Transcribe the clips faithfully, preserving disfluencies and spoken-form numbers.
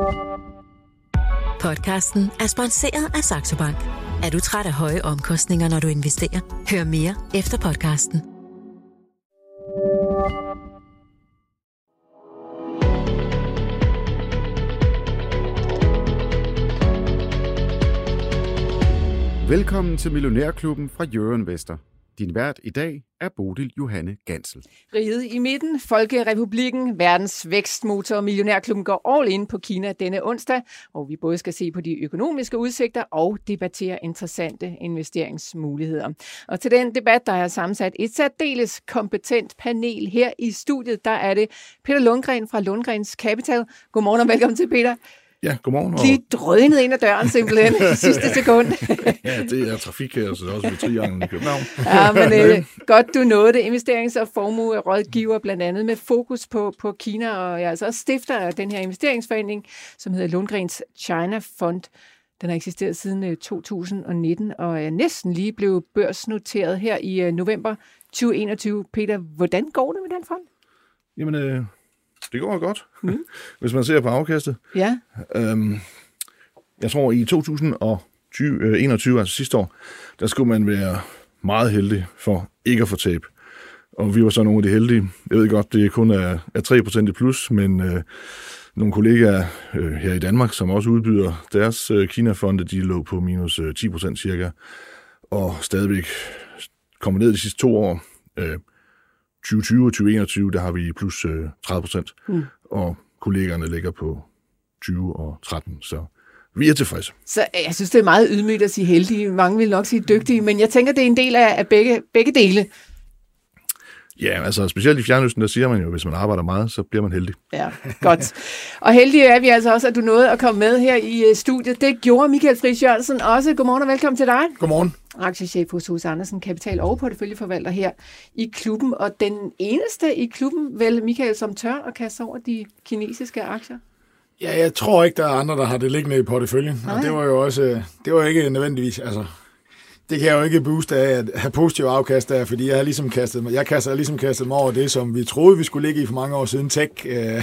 Podcasten er sponsoreret af Saxo Bank. Er du træt af høje omkostninger, når du investerer? Hør mere efter podcasten. Velkommen til Millionærklubben fra Jørgen Vester. Din vært i dag er Bodil Johanne Gansel. Riget i midten, Folkerepublikken, verdens vækstmotor. Millionærklubben går all in på Kina denne onsdag, hvor vi både skal se på de økonomiske udsigter og debattere interessante investeringsmuligheder. Og til den debat, der er sammensat et særdeles kompetent panel her i studiet, der er det Peter Lundgren fra Lundgrens Capital. Godmorgen og velkommen til, Peter. Ja, godmorgen. Og... Lige drønet ind ad døren simpelthen i sidste sekund. Ja, det er trafik her, så det er også ved trianglen i København. Ja, men øh, godt du nåede det. Investerings- og formuerådgiver blandt andet med fokus på, på Kina, og jeg er altså også stifter af den her investeringsforening, som hedder Lundgrens China Fund. Den har eksisteret siden øh, to tusind og nitten, og er næsten lige blevet børsnoteret her i øh, november tyve enogtyve. Peter, hvordan går det med den fond? Jamen, øh... det går godt, mm. hvis man ser på afkastet. Ja. Øhm, jeg tror, i to tusind og enogtyve, altså sidste år, der skulle man være meget heldig for ikke at få tab. Og vi var så nogle af de heldige. Jeg ved godt, det kun er, er tre procent i plus, men øh, nogle kollegaer øh, her i Danmark, som også udbyder deres øh, Kina-fonde, de lå på minus øh, ti procent cirka, og stadigvæk kommet ned de sidste to år. Øh, tyve tyve og tyve enogtyve, der har vi plus øh, tredive procent, mm. og kollegerne ligger på tyve og tretten, så vi er tilfredse. Så jeg synes, det er meget ydmygt at sige heldige. Mange vil nok sige dygtige, men jeg tænker, det er en del af, af begge, begge dele. Ja, altså specielt i Fjernøsten, der siger man jo, hvis man arbejder meget, så bliver man heldig. Ja, godt. Og heldige er vi altså også, at du nåede at komme med her i studiet. Det gjorde Michael Friis Jørgensen også. Godmorgen og velkommen til dig. Godmorgen. Aktiechef hos Hus Andersen Kapital og porteføljeforvalter her i klubben. Og den eneste i klubben, vel Michael, som tør at kaste over de kinesiske aktier? Ja, jeg tror ikke, der er andre, der har det liggende i porteføljen. Og det var jo også, det var ikke nødvendigvis, altså... Det kan jeg jo ikke booste af at have positiv afkast af, fordi jeg har ligesom kastet mig, jeg kaster ligesom kastet mig over det, som vi troede, vi skulle ligge i for mange år siden, tech.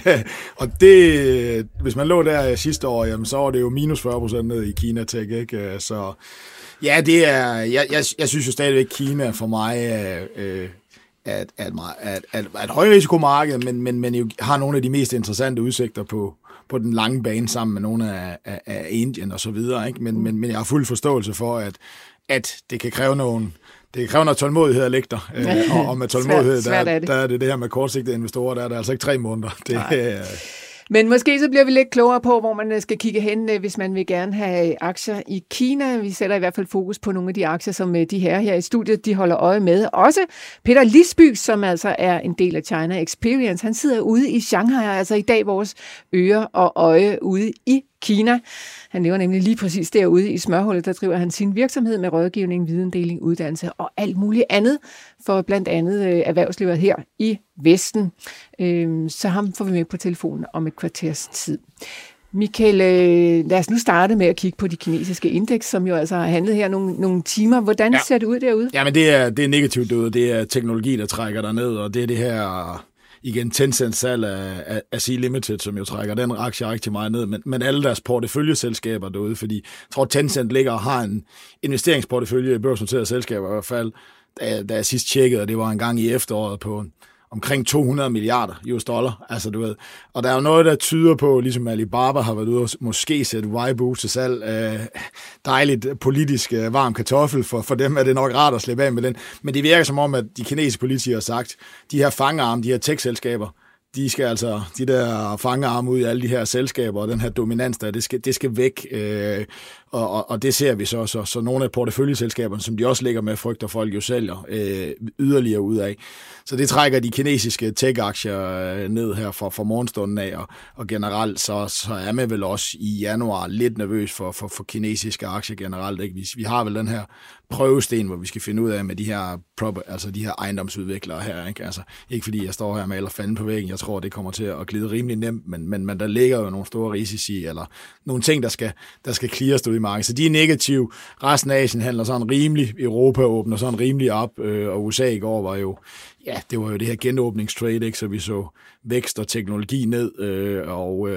Og det, hvis man lå der sidste år, jamen, så var det jo minus fyrre procent ned i Kina tech, ikke? Så ja, det er, jeg, jeg, jeg synes jo stadigvæk, Kina for mig øh, er, er, er, er, er et højrisikomarked, men, men, men jo har nogle af de mest interessante udsigter på, på den lange bane sammen med nogle af, af, af Indien og så videre, ikke? Men, men, men jeg har fuld forståelse for, at at det kan kræve nogen, det kan kræve noget tålmodighed at lægge der. Øh, og, og med tålmodighed, svært, svært der, er det. der er det det her med kortsigtede investorer, der er der altså ikke tre måneder. Det, øh... Men måske så bliver vi lidt klogere på, hvor man skal kigge hen, hvis man vil gerne have aktier i Kina. Vi sætter i hvert fald fokus på nogle af de aktier, som de her her i studiet, de holder øje med. Også Peter Lisby, som altså er en del af China Experience, han sidder ude i Shanghai, altså i dag vores øre og øje ude i Kina. Han lever nemlig lige præcis derude i smørhullet, der driver han sin virksomhed med rådgivning, videndeling, uddannelse og alt muligt andet for blandt andet øh, erhvervslivet her i Vesten. Øh, så ham får vi med på telefonen om et kvarters tid. Michael, øh, lad os nu starte med at kigge på de kinesiske indeks, som jo altså har handlet her nogle, nogle timer. Hvordan ja. ser det ud derude? Ja, men det er, det er negativt derude. Det er teknologi, der trækker der ned, og det er det her... igen Tencent salg af, af, af Sea Limited, som jo trækker den aktie rigtig meget ned, men, men alle deres porteføljeselskaber derude, fordi jeg tror, Tencent ligger og har en investeringsportefølje i børsnoterede selskaber i hvert fald, da, da jeg sidst tjekkede, og det var en gang i efteråret på omkring to hundrede milliarder U S dollar, altså du ved. Og der er jo noget, der tyder på, ligesom Alibaba har været ude og måske sætte Weibo til salg, øh, dejligt politisk øh, varm kartoffel, for, for dem er det nok rart at slippe af med den. Men det virker som om, at de kinesiske politikere har sagt, de her fangarme, de her tech-selskaber, de skal altså, de der fangarme ud i alle de her selskaber, og den her dominans der, det skal, det skal væk, øh, og, og, og det ser vi så, så, så nogle af porteføljeselskaberne, som de også ligger med, frygter folk jo sælger øh, yderligere ud af. Så det trækker de kinesiske tech-aktier ned her for, for morgenstunden af, og, og generelt så, så er man vel også i januar lidt nervøs for, for, for kinesiske aktier generelt. Ikke? Vi, vi har vel den her prøvesten, hvor vi skal finde ud af med de her, altså de her ejendomsudviklere her. Ikke? Altså, ikke fordi jeg står her og maler fanden på væggen, jeg tror, det kommer til at glide rimelig nemt, men, men, men der ligger jo nogle store risici, eller nogle ting, der skal, der skal cleares ud i markedet. Så de er negative. Resten af Asien handler sådan rimelig, Europa åbner sådan rimelig op, øh, og U S A i går var jo, ja, det var jo det her genåbningstrade, ikke? Så vi så vækst og teknologi ned, øh, og, øh,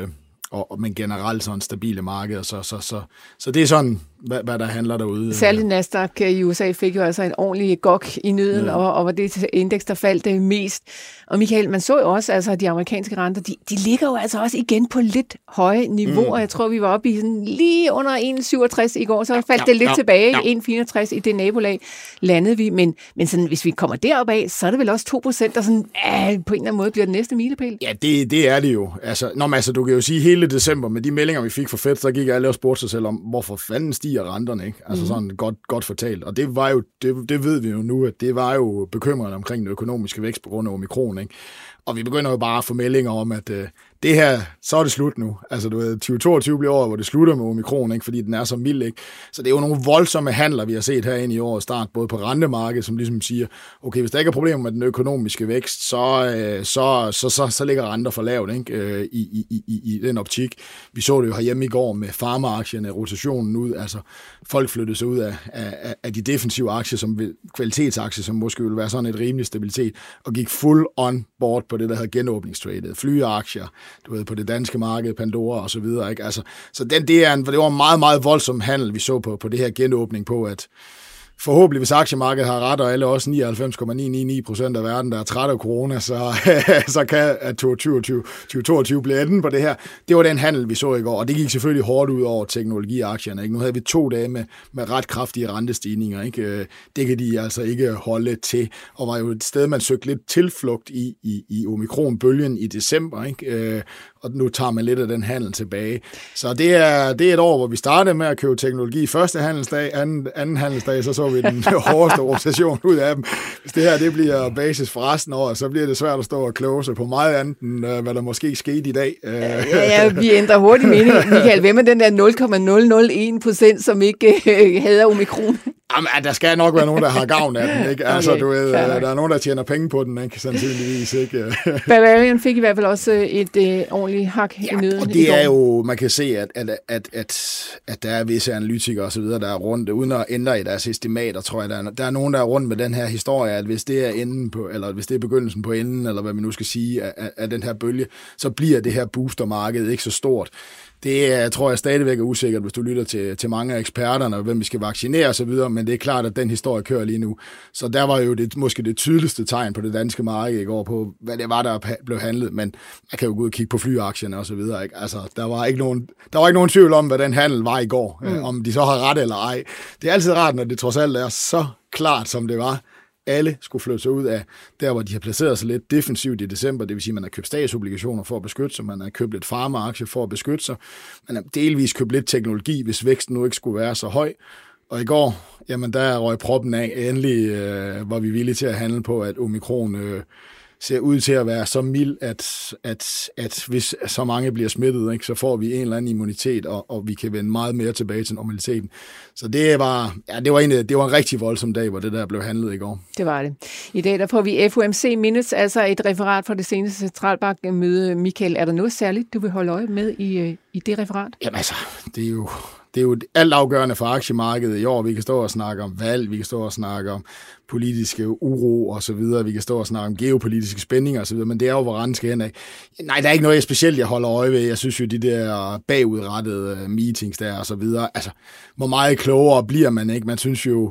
og, og men generelt sådan stabile markeder. Så, så, så, så det er sådan, hvad, hvad der handler derude. Særligt Nasdaq i U S A fik jo altså en ordentlig gok i nøden, ja. og, og var det indeks, der faldt det mest. Og Michael, man så jo også, altså de amerikanske renter, de, de ligger jo altså også igen på lidt høje niveauer. Mm. Jeg tror, vi var oppe i sådan lige under en komma syvogtres i går, så faldt ja, det lidt ja, tilbage. Ja. en komma fireogtres i det nabolag landede vi. Men, men sådan, hvis vi kommer derop af, så er det vel også to procent, der sådan, øh, på en eller anden måde bliver den næste milepæl. Ja, det, det er det jo. Altså, når man, altså, du kan jo sige, hele december med de meldinger, vi fik fra Fed, så gik alle og spurgte sig selv om, hvorfor fanden stiger renterne, ikke? Altså mm. sådan godt, godt fortalt. Og det var jo, det, det ved vi jo nu, at det var jo bekymrende omkring den økonomiske vækst på grund af omikron, ikke? Og vi begynder jo bare at få meldinger om, at øh, det her, så er det slut nu. Altså, du ved, tyve toogtyve bliver året, hvor det slutter med omikron, ikke? Fordi den er så mild, ikke? Så det er jo nogle voldsomme handler, vi har set herinde i årets start, både på rentemarkedet, som ligesom siger, okay, hvis der ikke er problemer med den økonomiske vækst, så, øh, så, så, så, så ligger renter for lavt, ikke? Øh, i, i, i, i den optik. Vi så det jo herhjemme i går med farmaaktierne, rotationen ud, altså folk flyttede sig ud af, af, af de defensive aktier, som kvalitetsaktier, som måske ville være sådan et rimelig stabilitet, og gik full on board på det, der hedder genåbningstradet, flyaktier, du ved, på det danske marked, Pandora og så videre, ikke? Altså, så den, det, er en, det var en meget, meget voldsom handel, vi så på, på det her genåbning på, at forhåbentlig, hvis aktiemarkedet har ret, og alle også nioghalvfems komma ni ni ni procent af verden, der er træt af corona, så, så kan at tyve toogtyve blive enden på det her. Det var den handel, vi så i går, og det gik selvfølgelig hårdt ud over teknologiaktierne, ikke? Nu havde vi to dage med, med ret kraftige rentestigninger, ikke? Det kan de altså ikke holde til, og var jo et sted, man søgte lidt tilflugt i, i, i omikronbølgen i december, ikke? Og nu tager man lidt af den handel tilbage. Så det er, det er et år, hvor vi startede med at købe teknologi første handelsdag, anden, anden handelsdag, så så vi den hårdeste rotation ud af dem. Hvis det her det bliver basis for resten af året, så bliver det svært at stå og kloge sig på meget andet, end hvad der måske skete i dag. Ja, ja, vi ændrer hurtigt mening. Michael, hvem er den der nul komma nul nul en procent, som ikke øh, hader omikron? Jamen, der skal nok være nogen, der har gavn af den, ikke? Altså, okay, du ved, der er nogen, der tjener penge på den, ikke? Sandsynligvis, ikke? Bavarian fik i hvert fald også et øh, ordentligt hak ja, i nøden. Og det er jo, man kan se, at, at, at, at, at der er visse analytikere og så videre, der er rundt, uden at ændre i deres estimater, tror jeg, der er, der er nogen, der er rundt med den her historie, at hvis det er enden på, eller hvis det er begyndelsen på enden, eller hvad man nu skal sige, af, af den her bølge, så bliver det her boostermarked ikke så stort. Det er, tror jeg stadigvæk er usikkert, hvis du lytter til, til mange af eksperterne, og hvem vi skal vaccinere og så videre, men det er klart, at den historie kører lige nu. Så der var jo det, måske det tydeligste tegn på det danske marked i går på, hvad det var, der blev handlet, men man kan jo gå ud og kigge på flyaktierne og så videre, ikke? Altså, der var ikke nogen, der var ikke nogen tvivl om, hvad den handel var i går, mm. om de så har ret eller ej. Det er altid rart, når det trods alt er så klart, som det var. Alle skulle flytte sig ud af der, hvor de har placeret sig lidt defensivt i december. Det vil sige, at man har købt statsobligationer for at beskytte sig, man har købt lidt farmaaktier for at beskytte sig, man har delvis købt lidt teknologi, hvis væksten nu ikke skulle være så høj. Og i går, jamen der røg proppen af. Endelig øh, var vi villige til at handle på, at omikron øh, ser ud til at være så mild, at, at, at hvis så mange bliver smittet, ikke, så får vi en eller anden immunitet, og, og vi kan vende meget mere tilbage til normaliteten. Så det var, ja, det var, en, det var en rigtig voldsom dag, hvor det der blev handlet i går. Det var det. I dag der får vi F O M C Minutes, altså et referat fra det seneste centralbankmøde. Michael, er der noget særligt, du vil holde øje med i, i det referat? Jamen altså, det er jo... Det er jo alt afgørende for aktiemarkedet i år. Vi kan stå og snakke om valg, vi kan stå og snakke om politiske uro og så videre, vi kan stå og snakke om geopolitiske spændinger og så videre, men det er jo, hvor renten skal hen af. Nej, der er ikke noget specielt, jeg holder øje ved. Jeg synes jo, de der bagudrettede meetings der og så videre, altså, hvor meget klogere bliver man, ikke? Man synes jo...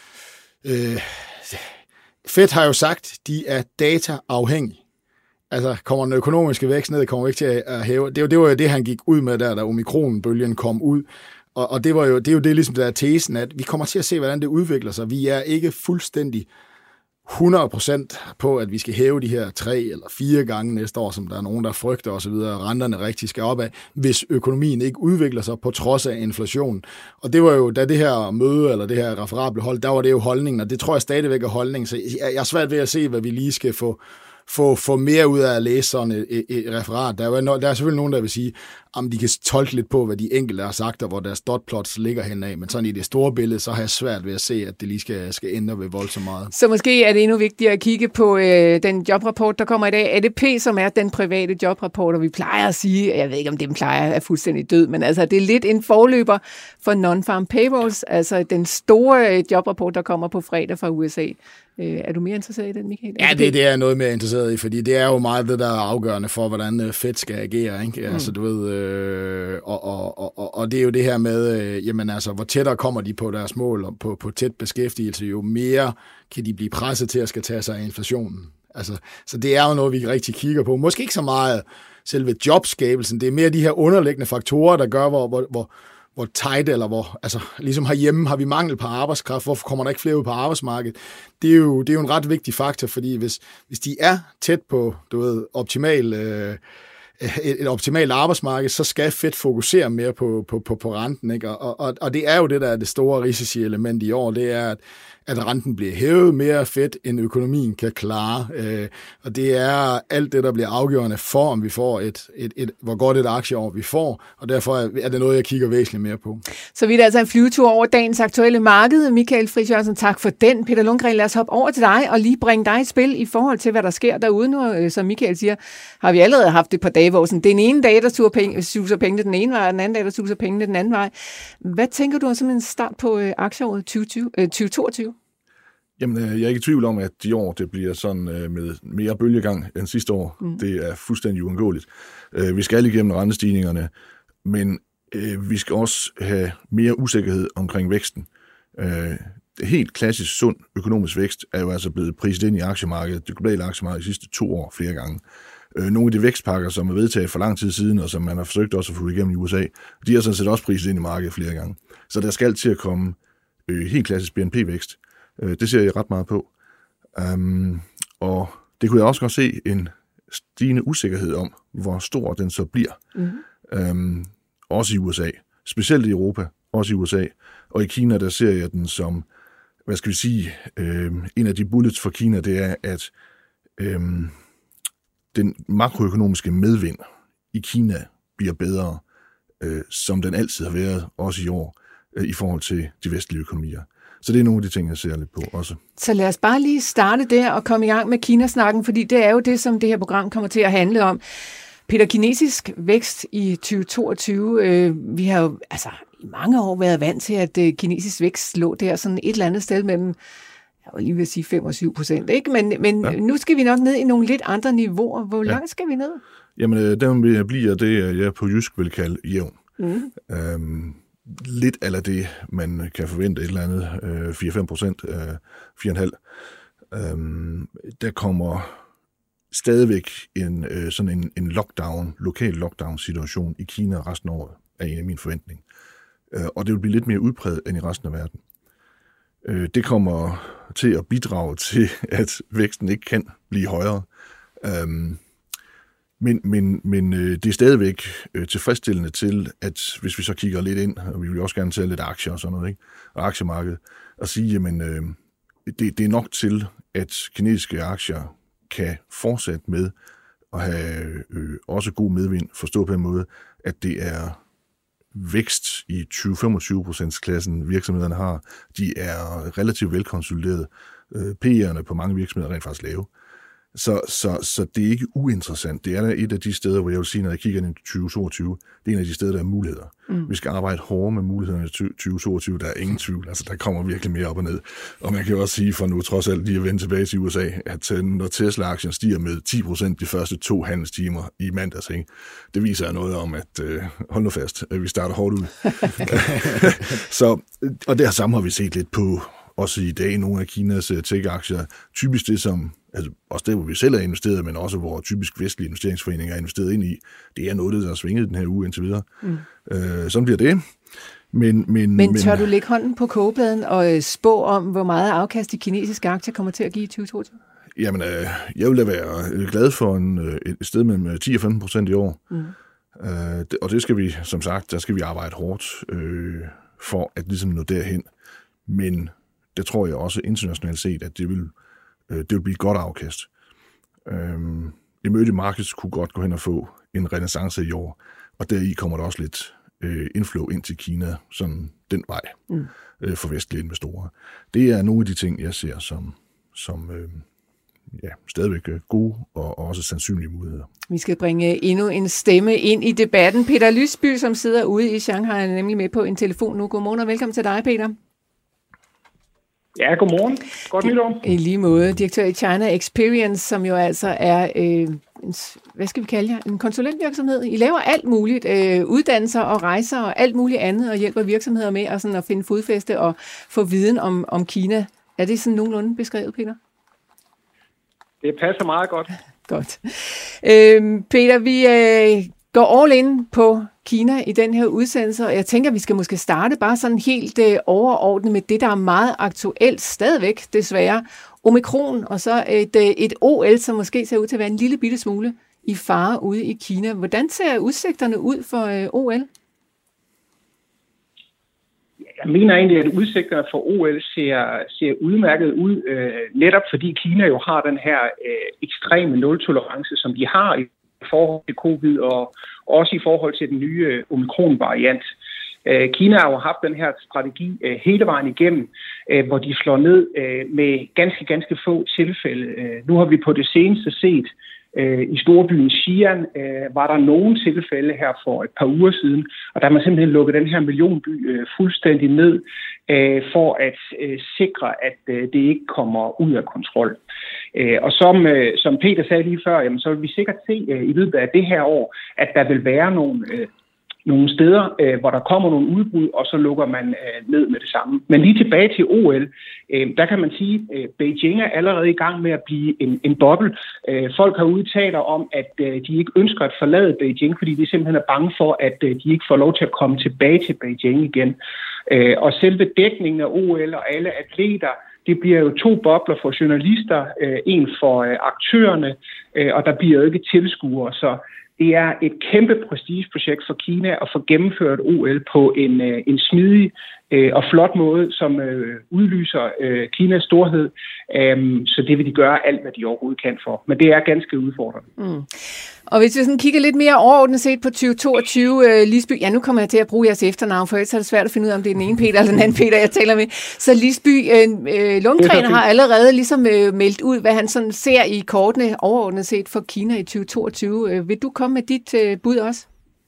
Øh, Fed har jo sagt, de er dataafhængige. Altså, kommer den økonomiske vækst ned, kommer ikke til at hæve. Det var, det var jo det, han gik ud med der, da omikronbølgen kom ud. Og, og det, var jo, det er jo det, ligesom der er tesen, at vi kommer til at se, hvordan det udvikler sig. Vi er ikke fuldstændig hundrede procent på, at vi skal hæve de her tre eller fire gange næste år, som der er nogen, der frygter osv., og renterne rigtig skal opad, hvis økonomien ikke udvikler sig på trods af inflation. Og det var jo, da det her møde, eller det her referat blev holdt, der var det jo holdningen, og det tror jeg stadigvæk er holdningen. Så jeg er svært ved at se, hvad vi lige skal få Få, få mere ud af at læse sådan et, et, et referat. Der er, der er selvfølgelig nogen, der vil sige, om de kan tolke lidt på, hvad de enkelte har sagt, og hvor deres dotplots ligger henad. Men sådan i det store billede, så har jeg svært ved at se, at det lige skal, skal ændre ved voldsomt meget. Så måske er det endnu vigtigere at kigge på øh, den jobrapport, der kommer i dag. A D P, som er den private jobrapport, og vi plejer at sige, jeg ved ikke, om den plejer er fuldstændig død, men altså, det er lidt en forløber for non-farm payrolls, altså den store jobrapport, der kommer på fredag fra U S A. Er du mere interesseret i den, Michael? Ja, det, det er jeg noget mere interesseret i, fordi det er jo meget det, der er afgørende for, hvordan Fed skal agere, ikke? Mm. Altså, du ved, øh, og, og, og, og det er jo det her med, øh, jamen altså, hvor tættere kommer de på deres mål, og på, på tæt beskæftigelse, jo mere kan de blive presset til at skal tage sig af inflationen. Altså, så det er jo noget, vi rigtig kigger på. Måske ikke så meget selve jobskabelsen, det er mere de her underliggende faktorer, der gør, hvor, hvor, hvor hvor tight, eller hvor, altså, ligesom herhjemme har vi mangel på arbejdskraft, hvorfor kommer der ikke flere ud på arbejdsmarkedet? Det er jo, det er jo en ret vigtig faktor, fordi hvis, hvis de er tæt på, du ved, optimal, øh, et, et optimalt arbejdsmarked, så skal Fed fokusere mere på, på, på, på renten, ikke? Og, og, og det er jo det, der er det store risici-element i år, det er, at at renten bliver hævet mere fedt, end økonomien kan klare. Øh, og det er alt det, der bliver afgørende for, om vi får et, et, et hvor godt et aktieår vi får, og derfor er det noget, jeg kigger væsentligt mere på. Så vi er altså en flyvetur over dagens aktuelle marked. Michael Friis Jørgensen, tak for den. Peter Lundgren, lad os hoppe over til dig og lige bringe dig i spil i forhold til, hvad der sker derude nu. Som Michael siger, har vi allerede haft et par dage, hvor sådan, den ene dag, der suger penge, suser pengene den ene vej, og den anden dag, der suser pengene den anden vej. Hvad tænker du om sådan en start på øh, aktieåret tyve tyve, øh, tyve toogtyve? Jamen, jeg er ikke i tvivl om, at de år, det bliver sådan øh, med mere bølgegang end sidste år. Mm. Det er fuldstændig uundgåeligt. Øh, vi skal igennem rentestigningerne, men øh, vi skal også have mere usikkerhed omkring væksten. Øh, helt klassisk sund økonomisk vækst er jo altså blevet priset ind i aktiemarkedet, det globale aktiemarked de sidste to år flere gange. Øh, nogle af de vækstpakker, som er vedtaget for lang tid siden, og som man har forsøgt også at få igennem i U S A, de har sådan set også priset ind i markedet flere gange. Så der skal til at komme øh, helt klassisk B N P-vækst. Det ser jeg ret meget på. Um, og det kunne jeg også godt se en stigende usikkerhed om, hvor stor den så bliver. Mm-hmm. Um, også i U S A. Specielt i Europa, også i U S A. Og i Kina, der ser jeg den som, hvad skal vi sige, um, en af de bullets for Kina, det er, at um, den makroøkonomiske medvind i Kina bliver bedre, uh, som den altid har været, også i år, uh, i forhold til de vestlige økonomier. Så det er nogle af de ting, jeg ser lidt på også. Så lad os bare lige starte der og komme i gang med Kinasnakken, fordi det er jo det, som det her program kommer til at handle om. Peter, kinesisk vækst i tyve toogtyve. Øh, vi har jo altså i mange år været vant til, at øh, kinesisk vækst lå der sådan et eller andet sted mellem, jeg vil lige vil sige fem og syv procent, ikke? Men, men ja. Nu skal vi nok ned i nogle lidt andre niveauer. Hvor langt ja. skal vi ned? Jamen, øh, der vil jeg blive, det jeg på jysk vil kalde jævn. Mm. Øhm, lidt af det, man kan forvente et eller andet, øh, fire til fem procent, øh, fire komma fem. Øhm, der kommer stadigvæk en, øh, sådan en, en lockdown, lokal lockdown-situation i Kina resten af året, er en af mine forventninger. Øh, og det vil blive lidt mere udpræget end i resten af verden. Øh, det kommer til at bidrage til, at væksten ikke kan blive højere. Øhm, Men, men, men øh, det er stadigvæk øh, tilfredsstillende til, at hvis vi så kigger lidt ind, og vi vil også gerne tage lidt aktier og sådan noget, ikke? Og aktiemarkedet, og sige, jamen, øh, det, det er nok til, at kinesiske aktier kan fortsætte med at have øh, også god medvind, forstå på en måde, at det er vækst i tyve til femogtyve procents klassen, virksomhederne har. De er relativt velkonsolideret. Øh, P E'erne på mange virksomheder er rent faktisk lave. Så, så, så det er ikke uinteressant. Det er et af de steder, hvor jeg vil sige, når jeg kigger ind i tyve toogtyve, det er en af de steder, der er muligheder. Mm. Vi skal arbejde hårdere med mulighederne i tyve toogtyve, der er ingen tvivl. Altså, der kommer virkelig mere op og ned. Og man kan jo også sige, for nu trods alt lige at vende tilbage til U S A, at når Tesla-aktien stiger med ti procent de første to handelstimer i mandags, ikke? Det viser noget om, at øh, hold nu fast, at vi starter hårdt ud. Så, og der samme har vi set lidt på, også i dag, nogle af Kinas tech-aktier, typisk det som, altså også der, hvor vi selv er investeret, men også hvor typisk vestlige investeringsforeninger er investeret ind i, det er noget, der har svinget den her uge indtil videre. Mm. Øh, sådan bliver det. Men, men, men tør men, du lægge hånden på kogepladen og spå om, hvor meget afkast de kinesiske aktier kommer til at give i tyve toogtyve? Jamen, øh, jeg vil da være glad for en, et sted mellem ti og femten procent i år. Mm. Øh, og det skal vi, som sagt, der skal vi arbejde hårdt øh, for at ligesom nå derhen. Men det tror jeg også internationalt set, at det vil, øh, det vil blive et godt afkast. Øhm, emerging markets kunne godt gå hen og få en renaissance i år, og deri kommer der også lidt øh, inflow ind til Kina, sådan den vej mm. øh, for vestlige investorer. Det er nogle af de ting, jeg ser som, som øh, ja, stadigvæk gode og, og også sandsynlige muligheder. Vi skal bringe endnu en stemme ind i debatten. Peter Lysby, som sidder ude i Shanghai, er nemlig med på en telefon nu. Godmorgen og velkommen til dig, Peter. Ja, godmorgen. Godt nytår. I lige måde. Direktør i China Experience, som jo altså er, øh, en, hvad skal vi kalde jer, en konsulentvirksomhed. I laver alt muligt, øh, uddannelser og rejser og alt muligt andet, og hjælper virksomheder med at, sådan, at finde fodfæste og få viden om, om Kina. Er det sådan nogenlunde beskrevet, Peter? Det passer meget godt. Godt. Øh, Peter, vi øh, går all in på Kina i den her udsendelse, og jeg tænker, at vi skal måske starte bare sådan helt øh, overordnet med det, der er meget aktuelt stadigvæk, desværre. Omikron, og så et, øh, et O L, som måske ser ud til at være en lille bitte smule i fare ude i Kina. Hvordan ser udsigterne ud for øh, O L? Jeg mener egentlig, at udsigterne for O L ser, ser udmærket ud, øh, netop fordi Kina jo har den her øh, ekstreme nul-tolerance, som de har i forhold til covid, og også i forhold til den nye øh, Omikron-variant. Øh, Kina har jo haft den her strategi øh, hele vejen igennem, øh, hvor de slår ned øh, med ganske, ganske få tilfælde. Øh, nu har vi på det seneste set, øh, i storbyen Xi'an, øh, var der nogle tilfælde her for et par uger siden, og der har man simpelthen lukket den her millionby øh, fuldstændig ned, øh, for at øh, sikre, at øh, det ikke kommer ud af kontrol. Øh, og som, øh, som Peter sagde lige før, jamen, så vil vi sikkert se øh, i løbet af det her år, at der vil være nogle, øh, nogle steder, øh, hvor der kommer nogle udbrud, og så lukker man øh, ned med det samme. Men lige tilbage til O L, øh, der kan man sige, at øh, Beijing er allerede i gang med at blive en, en boble. Øh, folk har udtalt om, at øh, de ikke ønsker at forlade Beijing, fordi de simpelthen er bange for, at øh, de ikke får lov til at komme tilbage til Beijing igen. Øh, og selve dækningen af O L og alle atleter, det bliver jo to bobler for journalister, øh, en for øh, aktørerne, øh, og der bliver jo ikke tilskuere. Så det er et kæmpe prestigeprojekt for Kina at få gennemført O L på en, øh, en smidig øh, og flot måde, som øh, udlyser øh, Kinas storhed. Um, så det vil de gøre alt, hvad de overhovedet kan for. Men det er ganske udfordrende. Mm. Og hvis vi sådan kigger lidt mere overordnet set på tyve toogtyve, uh, Lisby, ja, nu kommer jeg til at bruge jeres efternavn, for ellers er det svært at finde ud af, om det er den ene Peter eller den anden Peter, jeg taler med. Så Lisby, uh, Lundgren har allerede ligesom uh, meldt ud, hvad han sådan ser i kortene overordnet set for Kina i tyve toogtyve. Uh, vil du komme med dit uh, bud også?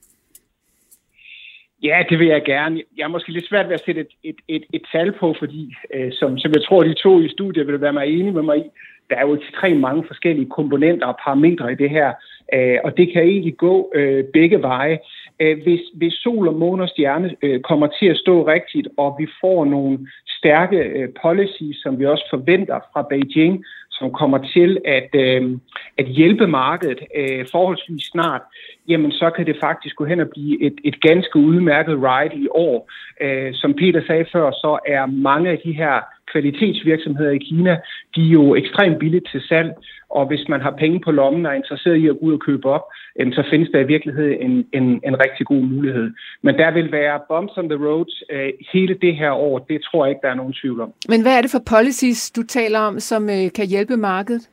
Ja, det vil jeg gerne. Jeg er måske lidt svært ved at sætte et, et, et, et tal på, fordi øh, som, som jeg tror, de to i studiet vil være mig enige med mig i, der er jo ekstremt mange forskellige komponenter og parametre i det her, øh, og det kan egentlig gå øh, begge veje. Øh, hvis, hvis sol og måne og stjerne øh, kommer til at stå rigtigt, og vi får nogle stærke øh, policies, som vi også forventer fra Beijing, som kommer til at, øh, at hjælpe markedet øh, forholdsvis snart, jamen så kan det faktisk gå hen og blive et, et ganske udmærket ride i år. Øh, som Peter sagde før, så er mange af de her kvalitetsvirksomheder i Kina, de er jo ekstremt billigt til salg, og hvis man har penge på lommen og er interesseret i at gå ud og købe op, øh, så findes der i virkeligheden en, en, en rigtig god mulighed. Men der vil være bumps on the road øh, hele det her år, det tror jeg ikke, der er nogen tvivl om. Men hvad er det for policies, du taler om, som øh, kan hjælpe markedet?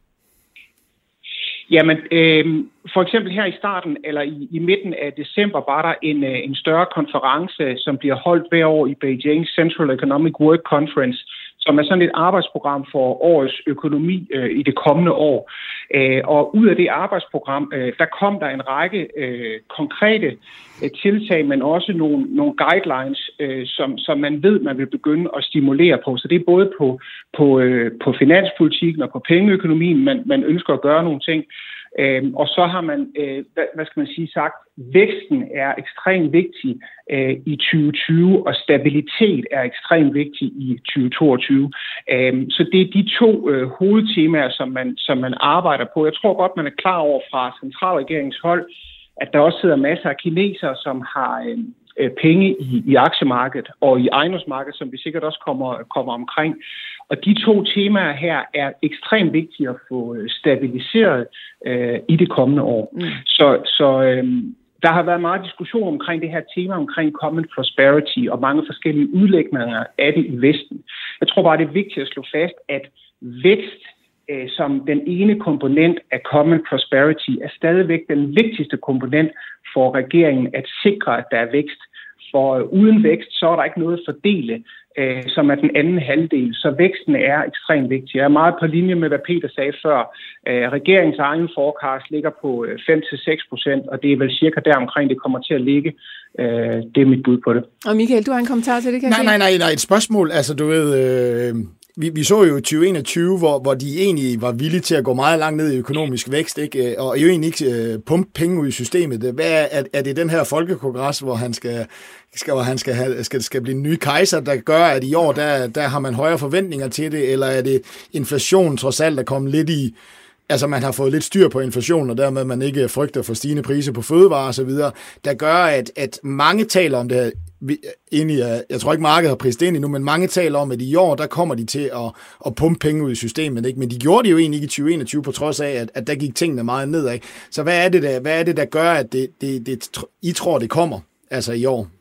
Jamen, øh, for eksempel her i starten, eller i, i midten af december, var der en, øh, en større konference, som bliver holdt hver år i Beijing, Central Economic Work Conference, som er sådan et arbejdsprogram for årets økonomi øh, i det kommende år. Øh, og ud af det arbejdsprogram, øh, der kom der en række øh, konkrete øh, tiltag, men også nogle, nogle guidelines, øh, som, som man ved, man vil begynde at stimulere på. Så det er både på, på, øh, på finanspolitikken og på pengeøkonomien, man, man ønsker at gøre nogle ting. Øhm, og så har man, øh, hvad, hvad skal man sige, sagt, væksten er ekstremt vigtig øh, i tyve tyve, og stabilitet er ekstremt vigtig i tyve toogtyve. Øhm, så det er de to øh, hovedtemaer, som man, som man arbejder på. Jeg tror godt, man er klar over fra centralregeringens hold, at der også sidder masser af kinesere, som har øh, øh, penge i, i aktiemarkedet og i ejendomsmarkedet, som vi sikkert også kommer, kommer omkring. Og de to temaer her er ekstremt vigtige at få stabiliseret øh, i det kommende år. Mm. Så, så øh, der har været meget diskussion omkring det her tema, omkring common prosperity og mange forskellige udlægninger af det i Vesten. Jeg tror bare, det er vigtigt at slå fast, at vækst øh, som den ene komponent af common prosperity er stadigvæk den vigtigste komponent for regeringen at sikre, at der er vækst. For uden vækst, så er der ikke noget at fordele, øh, som er den anden halvdel. Så væksten er ekstremt vigtig. Jeg er meget på linje med, hvad Peter sagde før. Øh, regeringens egen forecast ligger på fem til seks procent, og det er vel cirka deromkring, det kommer til at ligge Øh, det er mit bud på det. Og Michael, du har en kommentar til det, kan Nej, nej, nej, nej, et spørgsmål. Altså, du ved, øh, vi, vi så jo i tyve enogtyve, hvor, hvor de egentlig var villige til at gå meget langt ned i økonomisk vækst, ikke? Og jo egentlig ikke øh, pumpe penge ud i systemet. Hvad er, er det den her folkekongres, hvor han skal, skal, hvor han skal, have, skal, skal blive en ny kejser, der gør, at i år, der, der har man højere forventninger til det, eller er det inflationen trods alt, der kommer lidt i... Altså, man har fået lidt styr på inflationen, og dermed man ikke frygter for stigende priser på fødevarer og så videre, der gør, at, at mange taler om det her, ind i, jeg tror ikke, markedet har priset ind endnu, men mange taler om, at i år, der kommer de til at, at pumpe penge ud i systemet, ikke? Men de gjorde det jo egentlig ikke i tyve enogtyve, på trods af, at, at der gik tingene meget nedad. Så hvad er det, der, hvad er det, der gør, at det, det, det, I tror, det kommer, altså i år?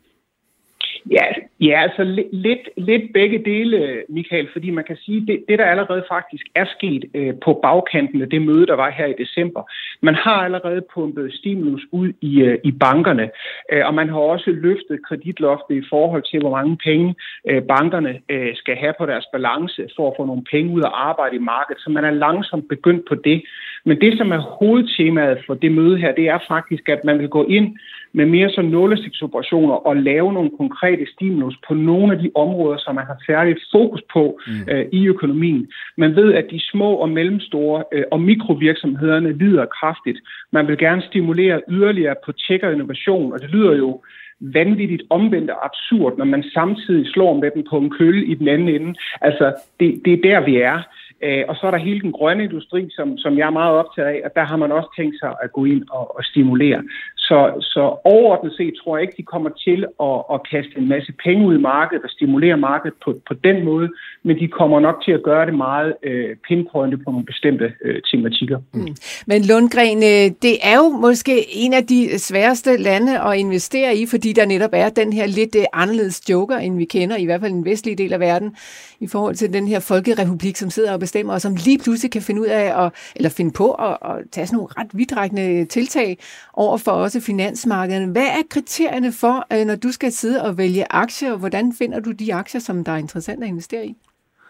Ja, ja, altså lidt, lidt begge dele, Michael, fordi man kan sige, det, det der allerede faktisk er sket øh, på bagkanten af det møde, der var her i december. Man har allerede pumpet stimulus ud i, øh, i bankerne, øh, og man har også løftet kreditloftet i forhold til, hvor mange penge øh, bankerne øh, skal have på deres balance for at få nogle penge ud af arbejde i markedet. Så man er langsomt begyndt på det. Men det, som er hovedtemaet for det møde her, det er faktisk, at man vil gå ind med mere så nålestiksoperationer og lave nogle konkrete stimulus på nogle af de områder, som man har særligt fokus på mm. øh, i økonomien. Man ved, at de små og mellemstore øh, og mikrovirksomhederne lider kraftigt. Man vil gerne stimulere yderligere på tech og innovation, og det lyder jo vanvittigt omvendt og absurd, når man samtidig slår med den på en kølle i den anden ende. Altså, det, det er der, vi er. Øh, og så er der hele den grønne industri, som, som jeg er meget optaget af, og der har man også tænkt sig at gå ind og, og stimulere. Så, så overordnet set tror jeg ikke, de kommer til at, at kaste en masse penge ud i markedet og stimulere markedet på, på den måde, men de kommer nok til at gøre det meget øh, pinpointet på nogle bestemte øh, tematikker. Mm. Men Lundgren, øh, det er jo måske en af de sværeste lande at investere i, fordi der netop er den her lidt øh, anderledes joker, end vi kender, i hvert fald den vestlige del af verden, i forhold til den her folkerepublik, som sidder og bestemmer, og som lige pludselig kan finde ud af, at, eller finde på at, at tage sådan nogle ret vidtrækkende tiltag over for også finansmarkederne. Hvad er kriterierne for, når du skal sidde og vælge aktier, og hvordan finder du de aktier, som der er interessant at investere i?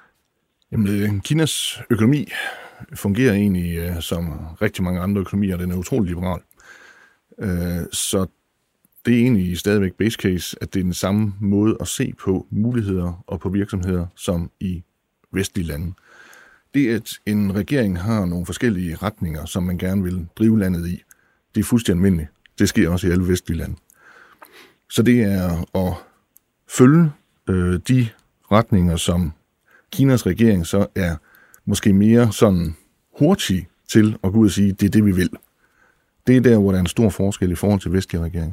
Jamen, Kinas økonomi fungerer egentlig som rigtig mange andre økonomier, og den er utrolig liberal. Så det er egentlig stadigvæk base case, at det er den samme måde at se på muligheder og på virksomheder, som i vestlige lande. Det, at en regering har nogle forskellige retninger, som man gerne vil drive landet i, det er fuldstændig almindeligt. Det sker også i alle vestlige lande. Så det er at følge øh, de retninger, som Kinas regering så er måske mere sådan hurtig til at gå ud og sige, det er det, vi vil. Det er der, hvor der er en stor forskel i forhold til vestlige regeringer.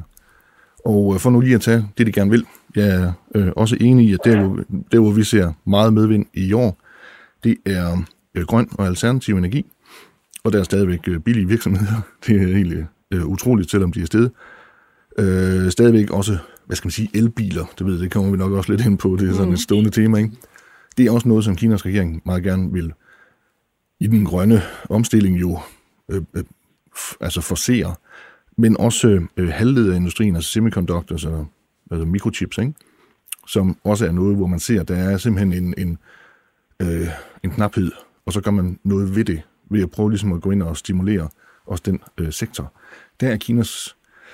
Og for nu lige at tage det, de gerne vil, jeg er øh, også enig i, at der hvor, der, hvor vi ser meget medvind i år, det er øh, grøn og alternativ energi, og der er stadigvæk øh, billige virksomheder. Det er egentlig øh, utroligt, selvom de er stedet. Øh, stadigvæk også, hvad skal man sige, elbiler. Det ved det kommer vi nok også lidt ind på. Det er sådan et stående tema, ikke? Det er også noget, som Kinas regering meget gerne vil i den grønne omstilling jo øh, øh, f- altså forcere, men også øh, halvlederindustrien, altså semiconductors og altså mikrochips, ikke? Som også er noget, hvor man ser, at der er simpelthen en, en, øh, en knaphed, og så gør man noget ved det, ved at prøve ligesom at gå ind og stimulere også den øh, sektor. Der er Kinas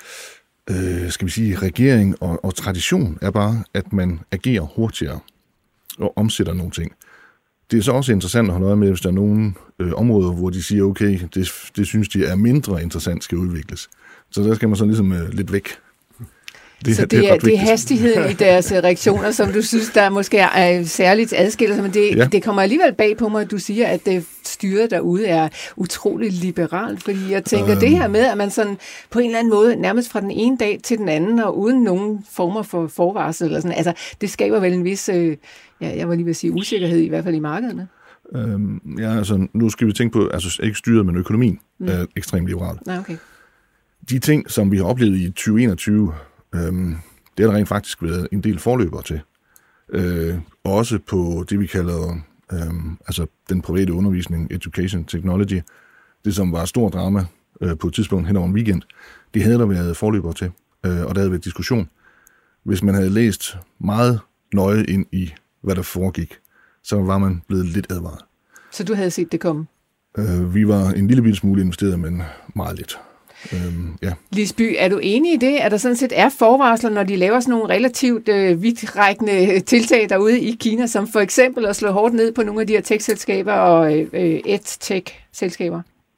øh, skal vi sige, regering og, og tradition er bare, at man agerer hurtigere og omsætter nogle ting. Det er så også interessant at holde øje med, hvis der er nogle øh, områder, hvor de siger, okay, det, det synes de er mindre interessant, skal udvikles. Så der skal man så ligesom øh, lidt væk. Det, så det, det, er, det er hastigheden i deres reaktioner, som du synes, der måske er særligt adskiller sig, men det, ja. det kommer alligevel bag på mig, at du siger, at det styret derude er utroligt liberalt, fordi jeg tænker, øhm. det her med, at man sådan på en eller anden måde, nærmest fra den ene dag til den anden, og uden nogen former for forvarsel, eller sådan, altså, det skaber vel en vis, øh, ja, jeg var lige ved at sige, usikkerhed, i hvert fald i markederne. Øhm, ja, altså, nu skal vi tænke på, altså ikke styret, men økonomien mm. er ekstremt liberal. Ah, okay. De ting, som vi har oplevet i tyve enogtyve, Øhm, det har der rent faktisk været en del forløbere til. Øh, også på det, vi kalder øhm, altså den private undervisning, education technology, det som var stor drama øh, på et tidspunkt hen over en weekend, det havde der været forløbere til, øh, og der havde været diskussion. Hvis man havde læst meget nøje ind i, hvad der foregik, så var man blevet lidt advaret. Så du havde set det komme? Øh, vi var en lille bitte smule investeret, men meget lidt. Øhm, ja. Lisby, er du enig i det? Er der sådan set er forvarsler, når de laver sådan nogle relativt øh, vidtrækkende tiltag derude i Kina, som for eksempel at slå hårdt ned på nogle af de her tech-selskaber og øh, ed-tech-selskaber?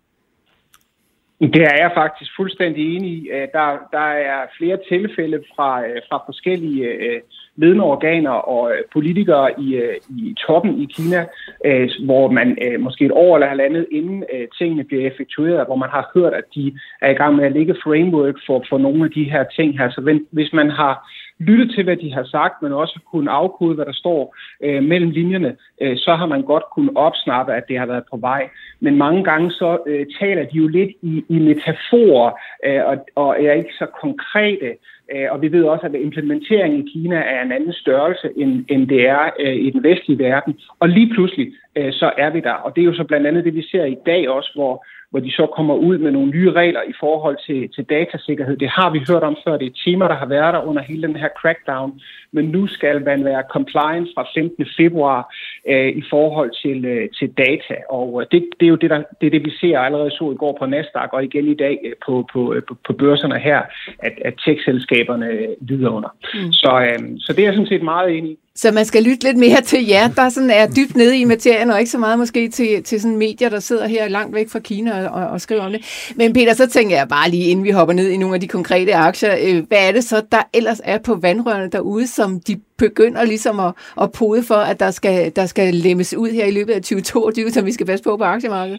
Det er jeg faktisk fuldstændig enig i. Der, der er flere tilfælde fra, fra forskellige øh, ledende organer og politikere i, i toppen i Kina, øh, hvor man øh, måske et år eller halvandet inden øh, tingene bliver effektueret, hvor man har hørt, at de er i gang med at lægge framework for, for nogle af de her ting her. Så hvis man har lyttet til, hvad de har sagt, men også kunne afkode, hvad der står øh, mellem linjerne, øh, så har man godt kunnet opsnappe, at det har været på vej. Men mange gange så øh, taler de jo lidt i, i metaforer øh, og, og er ikke så konkrete. Øh, og vi ved også, at implementeringen i Kina er en anden størrelse, end, end det er øh, i den vestlige verden. Og lige pludselig, øh, så er vi der. Og det er jo så blandt andet det, vi ser i dag også, hvor hvor de så kommer ud med nogle nye regler i forhold til, til datasikkerhed. Det har vi hørt om før. Det er et tema, der har været der under hele den her crackdown. Men nu skal man være compliant fra femtende februar øh, i forhold til, øh, til data. Og det, det er jo det, der, det, er det, vi ser allerede så i går på Nasdaq, og igen i dag øh, på, på, på, på børserne her, at, at tech-selskaberne øh, lider under. Mm. Så, øh, så det er jeg sådan set meget enig i. Så man skal lytte lidt mere til jer, der sådan er dybt nede i materien, og ikke så meget måske til, til sådan medier, der sidder her langt væk fra Kina og, og skriver om det. Men Peter, så tænker jeg bare lige, inden vi hopper ned i nogle af de konkrete aktier, øh, hvad er det så, der ellers er på vandrørene derude, som de begynder ligesom at, at pode for, at der skal, der skal lemmes ud her i løbet af tyve toogtyve, som vi skal passe på på aktiemarkedet?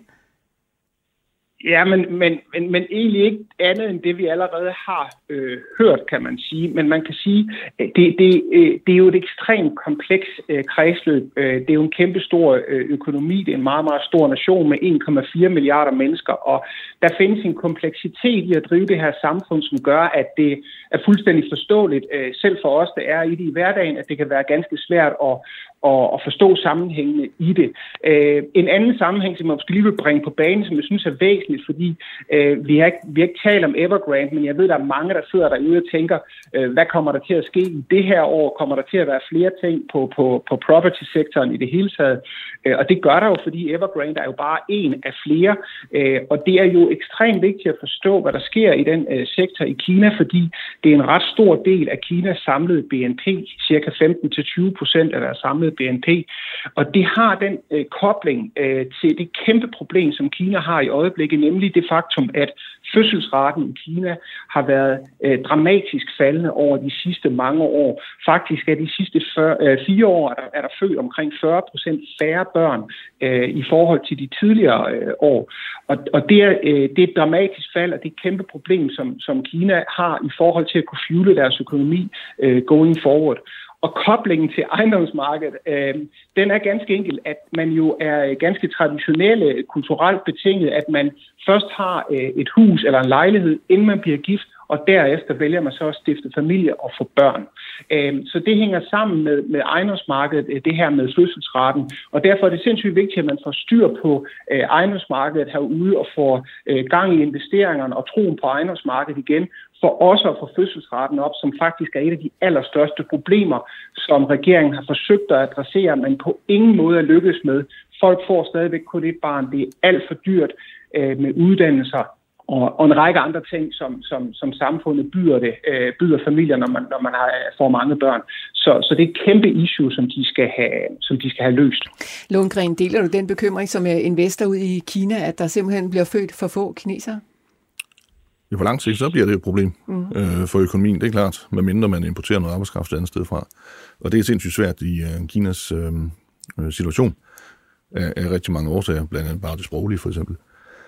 Ja, men, men, men, men egentlig ikke andet end det, vi allerede har øh, hørt, kan man sige. Men man kan sige, at det, det, øh, det er jo et ekstremt kompleks øh, kredsløb. Øh, det er jo en kæmpe stor øh, økonomi. Det er en meget, meget stor nation med en komma fire milliarder mennesker. Og der findes en kompleksitet i at drive det her samfund, som gør, at det er fuldstændig forståeligt, øh, selv for os, der er i det i hverdagen, at det kan være ganske svært at og, og forstå sammenhængene i det. Øh, en anden sammenhæng, som jeg måske lige vil bringe på banen, som jeg synes er væsentligt, fordi øh, vi, har ikke, vi har ikke talt om Evergrande, men jeg ved, der er mange, der sidder derude og tænker, øh, hvad kommer der til at ske i det her år? Kommer der til at være flere ting på, på, på property-sektoren i det hele taget? Øh, og det gør der jo, fordi Evergrande er jo bare en af flere, øh, og det er jo ekstremt vigtigt at forstå, hvad der sker i den øh, sektor i Kina, fordi det er en ret stor del af Kinas samlede B N P, cirka femten til tyve procent af deres samlede B N P, og det har den øh, kobling øh, til det kæmpe problem, som Kina har i øjeblikket, nemlig det faktum, at fødselsraten i Kina har været øh, dramatisk faldende over de sidste mange år. Faktisk er de sidste fyrre, øh, fire år er der, er der født omkring fyrre procent færre børn øh, i forhold til de tidligere øh, år. Og, og det, er, øh, det er et dramatisk fald, og det er et kæmpe problem, som, som Kina har i forhold til at kunne fuele deres økonomi øh, going forward. Og koblingen til ejendomsmarkedet, øh, den er ganske enkelt, at man jo er ganske traditionelle, kulturelt betinget, at man først har øh, et hus eller en lejlighed, inden man bliver gift, og derefter vælger man så at stifte familie og få børn. Øh, så det hænger sammen med, med ejendomsmarkedet, det her med fødselsraten, og derfor er det sindssygt vigtigt, at man får styr på øh, ejendomsmarkedet herude og får øh, gang i investeringerne og troen på ejendomsmarkedet igen, for også at få fødselsraten op, som faktisk er et af de allerstørste problemer, som regeringen har forsøgt at adressere, men på ingen måde er lykkes med. Folk får stadigvæk kun et barn. Det er alt for dyrt øh, med uddannelser og, og en række andre ting, som, som, som samfundet byder, det, øh, byder familier, når man, når man har, får mange børn. Så, så det er et kæmpe issue, som de skal have, som de skal have løst. Lundgren, deler du den bekymring som investor ud i Kina, at der simpelthen bliver født for få kinesere? Ja, på lang sigt, så bliver det et problem mm. øh, for økonomien, det er klart, medmindre man importerer noget arbejdskraft et andet sted fra. Og det er sindssygt svært i uh, Kinas øh, situation af, af rigtig mange årsager, blandt andet bare det sproglige for eksempel.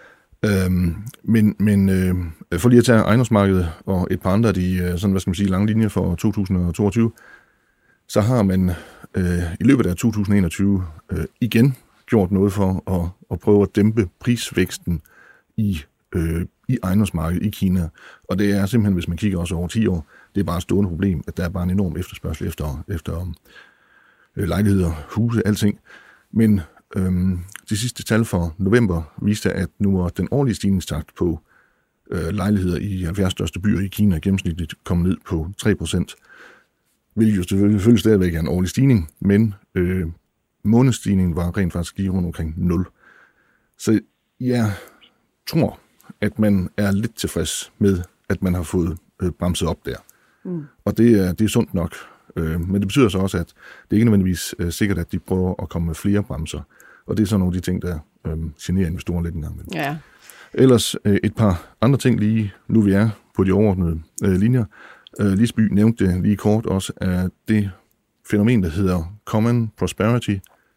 Øhm, men men øh, for lige at tage ejendomsmarkedet og et par andre af de sådan, hvad skal man sige, lange linjer for to tusind toogtyve, så har man øh, i løbet af to tusind enogtyve øh, igen gjort noget for at, at prøve at dæmpe prisvæksten i øh, i ejendomsmarkedet i Kina. Og det er simpelthen, hvis man kigger også over ti år, det er bare et stående problem, at der er bare en enorm efterspørgsel efter, efter øh, lejligheder, huse, alting. Men øhm, de sidste tal for november viste, at nu er den årlige stigningstakt på øh, lejligheder i halvfjerds største byer i Kina gennemsnitligt kommet ned på tre procent, hvilket jo selvfølgelig stadigvæk er en årlig stigning, men øh, månedsstigningen var rent faktisk lige rundt omkring nul. Så jeg tror, at man er lidt tilfreds med, at man har fået øh, bremset op der. Mm. Og det er, det er sundt nok. Øh, men det betyder så også, at det ikke nødvendigvis er sikkert, at de prøver at komme med flere bremser. Og det er sådan nogle af de ting, der øh, generer investorer lidt en gang imellem. Ja. Ellers øh, et par andre ting lige, nu vi er på de overordnede øh, linjer. Øh, Lisby nævnte det lige kort også, at det fænomen, der hedder Common Prosperity,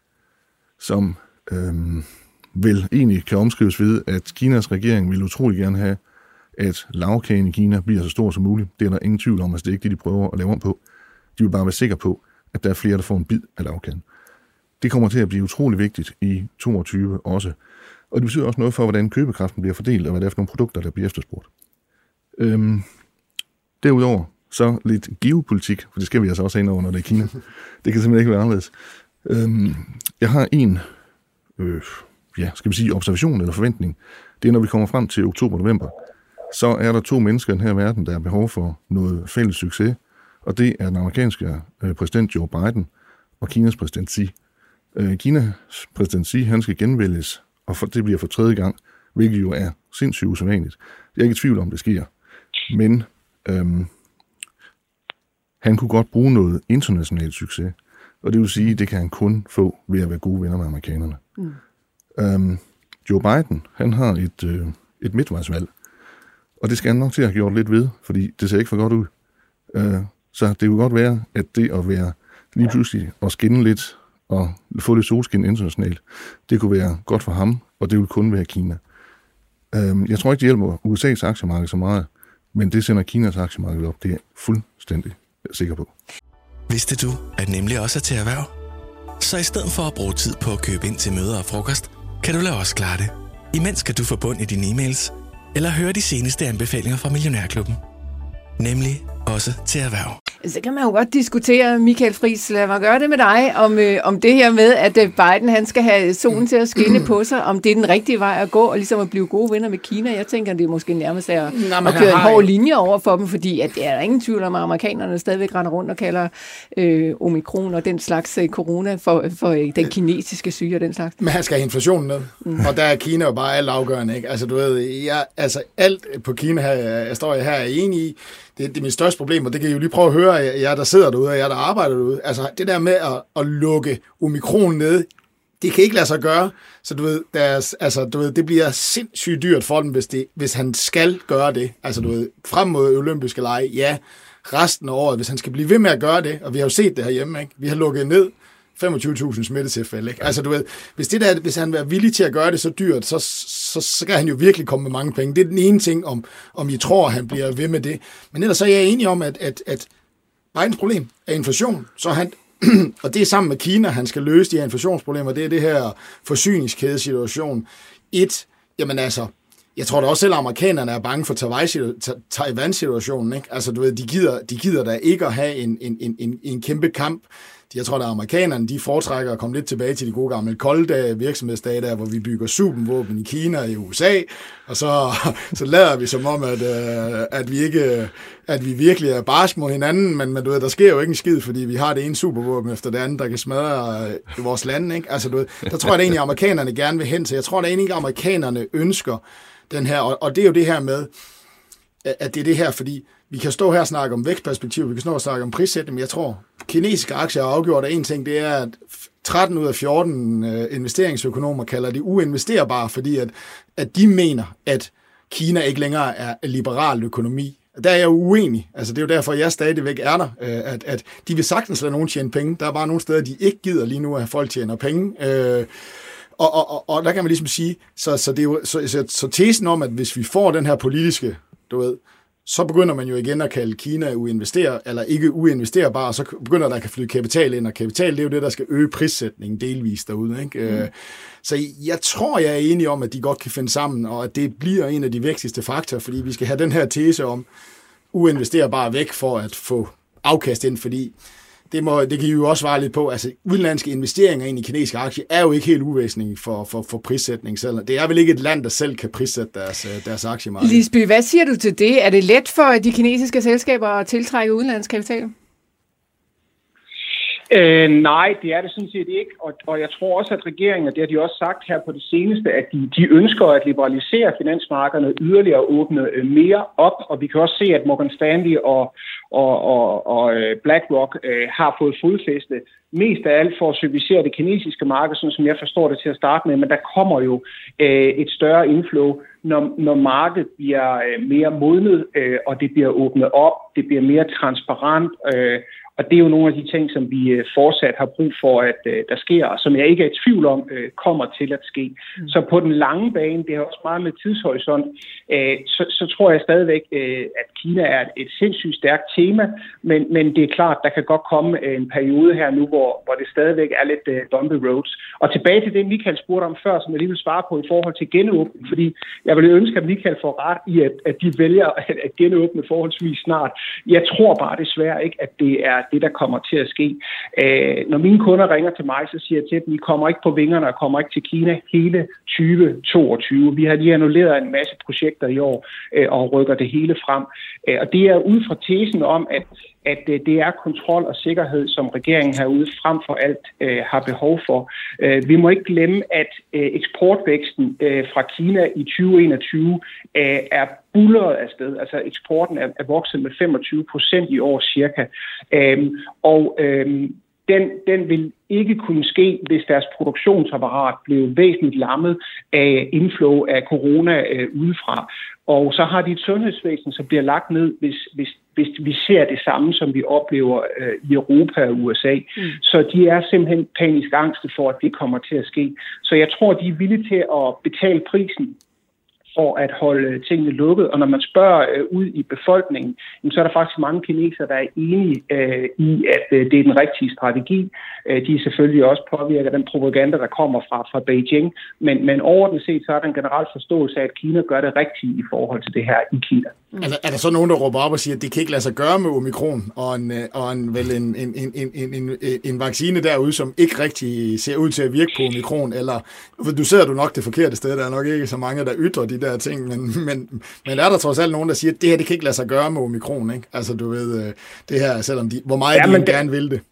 som øh, vel egentlig kan omskrives ved, at Kinas regering vil utrolig gerne have, at lavkagen i Kina bliver så stor som muligt. Det er der ingen tvivl om, altså det er ikke det, de prøver at lave om på. De vil bare være sikre på, at der er flere, der får en bid af lavkagen. Det kommer til at blive utrolig vigtigt i toogtyve også. Og det betyder også noget for, hvordan købekraften bliver fordelt, og hvad det er for nogle produkter, der bliver efterspurgt. Øhm, derudover så lidt geopolitik, for det skal vi altså også have ind over, når det er Kina. Det kan simpelthen ikke være anderledes. Øhm, jeg har en, øh, ja, skal vi sige observation eller forventning. Det er, når vi kommer frem til oktober-november, så er der to mennesker i den her verden, der har behov for noget fælles succes, og det er den amerikanske øh, præsident Joe Biden og Kinas præsident Xi. Øh, Kinas præsident Xi, han skal genvælges, og for, det bliver for tredje gang, hvilket jo er sindssygt usædvanligt. Jeg er ikke i tvivl om, det sker. Men øhm, han kunne godt bruge noget international succes, og det vil sige, det kan han kun få ved at være gode venner med amerikanerne. Mm. Øhm, Joe Biden, han har et, øh, et midtvejsvalg, og det skal han nok til at have gjort lidt ved, fordi det ser ikke for godt ud. Øh, så det kunne godt være, at det at være lige pludselig at skinne lidt og få lidt solskin internationalt, det kunne være godt for ham, og det ville kun være Kina. Øh, jeg tror ikke, det hjælper U S A's aktiemarked så meget, men det sender Kinas aktiemarked op, det er jeg fuldstændig sikker på. Vidste du, at Nemlig også er til erhverv? Så i stedet for at bruge tid på at købe ind til møder og frokost, kan du lade os klare det. Imens kan du få bund i dine e-mails, eller høre de seneste anbefalinger fra Millionærklubben. Nemlig også til erhverv. Så kan man jo godt diskutere, Michael Friis, lad mig gøre det med dig, om, øh, om det her med, at øh, Biden han skal have solen til at skinne på sig, om det er den rigtige vej at gå, og ligesom at blive gode venner med Kina. Jeg tænker, det er måske nærmest at, Nå, at køre en hård linje over for dem, fordi at det er der ingen tvivl om, at amerikanerne stadigvæk render rundt og kalder øh, omikron og den slags øh, corona for, for øh, den kinesiske syge og den slags. Men han skal have inflationen ned, mm. og der er Kina jo bare alt afgørende, ikke? Altså, du ved, jeg, altså alt på Kina her, jeg står her er enig i. Det, det er mit største problem, og det kan I jo lige prøve at høre, jer der sidder derude, og jer der arbejder derude. Altså det der med at, at lukke omikron ned, det kan ikke lade sig gøre. Så du ved, deres, altså, du ved det bliver sindssygt dyrt for dem, hvis, det, hvis han skal gøre det. Altså du ved, frem mod olympiske lege, ja, resten af året, hvis han skal blive ved med at gøre det, og vi har jo set det herhjemme, ikke? Vi har lukket ned femogtyve tusind smittetilfælde, ikke? Altså du ved, hvis, det der, hvis han er villig til at gøre det så dyrt, så, så, så skal han jo virkelig komme med mange penge. Det er den ene ting, om, om I tror, han bliver ved med det. Men ellers så er jeg enig om, at, at, at Bidens problem er inflation, så han, og det er sammen med Kina, han skal løse de her inflationsproblemer, det er det her forsyningskædesituation. Et, jamen altså, jeg tror da også selv, at amerikanerne er bange for Taiwan-situationen, ikke? Altså du ved, de gider, de gider da ikke at have en, en, en, en kæmpe kamp. Jeg tror, at amerikanerne de foretrækker at komme lidt tilbage til de gode gamle kolde virksomhedsdage, der, hvor vi bygger supervåben i Kina og i U S A, og så, så lader vi som om, at, at, vi ikke, at vi virkelig er barsk mod hinanden, men, men du ved, der sker jo ikke en skid, fordi vi har det ene supervåben efter det andet, der kan smadre vores lande. Ikke? Altså, du ved, der tror jeg, at egentlig amerikanerne gerne vil hen til. Jeg tror, at egentlig ikke amerikanerne ønsker den her, og, og det er jo det her med, at det er det her, fordi vi kan stå her og snakke om vækstperspektiv, vi kan stå og snakke om prissætning, men jeg tror, kinesiske aktier har afgjort af en ting, det er, at tretten ud af fjorten investeringsøkonomer kalder det uinvesterbare, fordi at, at de mener, at Kina ikke længere er liberal økonomi. Der er jeg uenig. Altså, det er jo derfor, jeg stadigvæk er der, at, at de vil sagtens lade nogen tjene penge. Der er bare nogle steder, de ikke gider lige nu, at folk tjener penge. Og, og, og, og der kan man ligesom sige, så, så, det er jo, så, så, så tesen om, at hvis vi får den her politiske, du ved, så begynder man jo igen at kalde Kina uinvester, eller ikke uinvesterbar, og så begynder der at flytte kapital ind, og kapital det er jo det, der skal øge prissætningen delvist derude. Ikke? Mm. Så jeg tror, jeg er enig om, at de godt kan finde sammen, og at det bliver en af de vigtigste faktorer, fordi vi skal have den her tese om uinvesterbar væk for at få afkast ind, fordi det, må, det kan I jo også svare lidt på. Altså, udenlandske investeringer ind i kinesiske aktier er jo ikke helt uvæsentlige for, for, for prissætning selv. Det er vel ikke et land, der selv kan prissætte deres, deres aktiemarked. Lisby, hvad siger du til det? Er det let for de kinesiske selskaber at tiltrække udenlandsk kapital? Øh, nej, det er det sådan set ikke, og, og jeg tror også, at regeringen, og det har de også sagt her på det seneste, at de, de ønsker at liberalisere finansmarkederne yderligere og åbne øh, mere op, og vi kan også se, at Morgan Stanley og, og, og, og BlackRock øh, har fået fodfæste, mest af alt for at servicere det kinesiske marked, sådan som jeg forstår det til at starte med, men der kommer jo øh, et større inflow, når, når markedet bliver øh, mere modnet, øh, og det bliver åbnet op, det bliver mere transparent, øh, og det er jo nogle af de ting, som vi fortsat har brug for, at øh, der sker, og som jeg ikke er i tvivl om, øh, kommer til at ske. Mm. Så på den lange bane, det har også meget med tidshorisont, øh, så, så tror jeg stadigvæk, øh, at Kina er et, et sindssygt stærkt tema, men, men det er klart, der kan godt komme en periode her nu, hvor, hvor det stadigvæk er lidt øh, bumpy roads. Og tilbage til det, Michael spurgte om før, som jeg lige vil svare på i forhold til genåbning, fordi jeg vil ønske, at Michael får ret i, at, at de vælger at, at genåbne forholdsvis snart. Jeg tror bare desværre ikke, at det er det, der kommer til at ske. Øh, når mine kunder ringer til mig, så siger jeg til dem, I kommer ikke på vingerne og kommer ikke til Kina hele tyve toogtyve. Vi har lige annulleret en masse projekter i år øh, og rykker det hele frem. Øh, og det er ud fra tesen om, at at det er kontrol og sikkerhed, som regeringen herude frem for alt øh, har behov for. Øh, vi må ikke glemme, at øh, eksportvæksten øh, fra Kina i tyve enogtyve øh, er buldret afsted. Altså eksporten er, er vokset med femogtyve procent i år cirka. Øh, og øh, den, den vil ikke kunne ske, hvis deres produktionsapparat blev væsentligt lammet af indflow af corona øh, udefra. Og så har de et sundhedsvæsen, som bliver lagt ned, hvis, hvis, hvis vi ser det samme, som vi oplever øh, i Europa og U S A. Mm. Så de er simpelthen panisk angste for, at det kommer til at ske. Så jeg tror, de er villige til at betale prisen for at holde tingene lukket. Og når man spørger øh, ud i befolkningen, så er der faktisk mange kinesere, der er enige øh, i, at øh, det er den rigtige strategi. Øh, de er selvfølgelig også påvirket af den propaganda, der kommer fra, fra Beijing. Men, men overordnet set, så er der en generel forståelse af, at Kina gør det rigtige i forhold til det her i Kina. Mm. Er, der, er der så nogen, der råber op og siger, at det kan ikke lade sig gøre med omikron, og en, og en, vel en, en, en, en, en, en vaccine derude, som ikke rigtig ser ud til at virke på omikron? Eller, du sidder du nok det forkerte sted, der er nok ikke så mange, der ytrer de der ting, men, men, men er der trods alt nogen, der siger, at det her det kan ikke lade sig gøre med omikron, ikke? Altså du ved, det her, selvom de, hvor meget ja, de det... gerne vil det.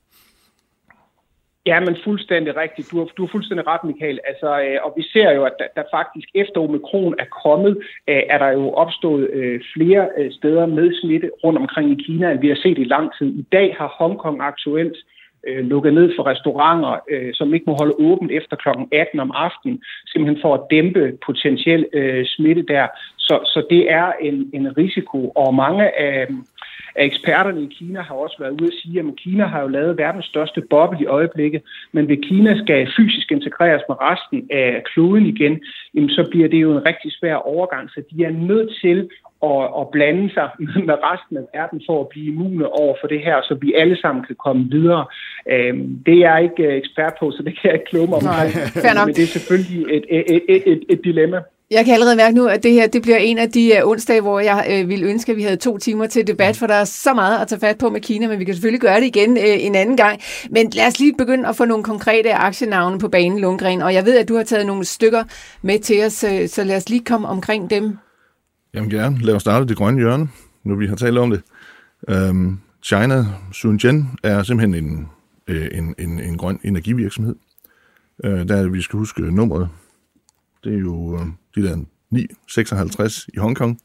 Ja, men fuldstændig rigtigt. Du har, du har fuldstændig ret, Michael. Altså, øh, og vi ser jo, at der, der faktisk efter omikron er kommet, øh, er der jo opstået øh, flere øh, steder med smitte rundt omkring i Kina, end vi har set i lang tid. I dag har Hongkong aktuelt øh, lukket ned for restauranter, øh, som ikke må holde åbent efter klokken atten om aftenen, simpelthen for at dæmpe potentiel øh, smitte der. Så, så det er en, en risiko, og mange af... at eksperterne i Kina har også været ude at sige, at Kina har jo lavet verdens største boble i øjeblikket, men hvis Kina skal fysisk integreres med resten af kloden igen, så bliver det jo en rigtig svær overgang, så de er nødt til at, at blande sig med resten af verden for at blive immune over for det her, så vi alle sammen kan komme videre. Det er jeg ikke ekspert på, så det kan jeg ikke kloge mig omkring, men det er selvfølgelig et, et, et, et, et dilemma. Jeg kan allerede mærke nu, at det her det bliver en af de uh, onsdage, hvor jeg uh, ville ønske, at vi havde to timer til debat, for der er så meget at tage fat på med Kina, men vi kan selvfølgelig gøre det igen uh, en anden gang. Men lad os lige begynde at få nogle konkrete aktienavne på banen, Lundgren, og jeg ved, at du har taget nogle stykker med til os, uh, så lad os lige komme omkring dem. Jamen gerne. Lad os starte det grønne hjørne, nu vi har talt om det. Um, China Shenzhen er simpelthen en, en, en, en grøn energivirksomhed. Uh, der vi skal huske nummeret. Det er jo øh, de der ni seksoghalvtreds i Hongkong.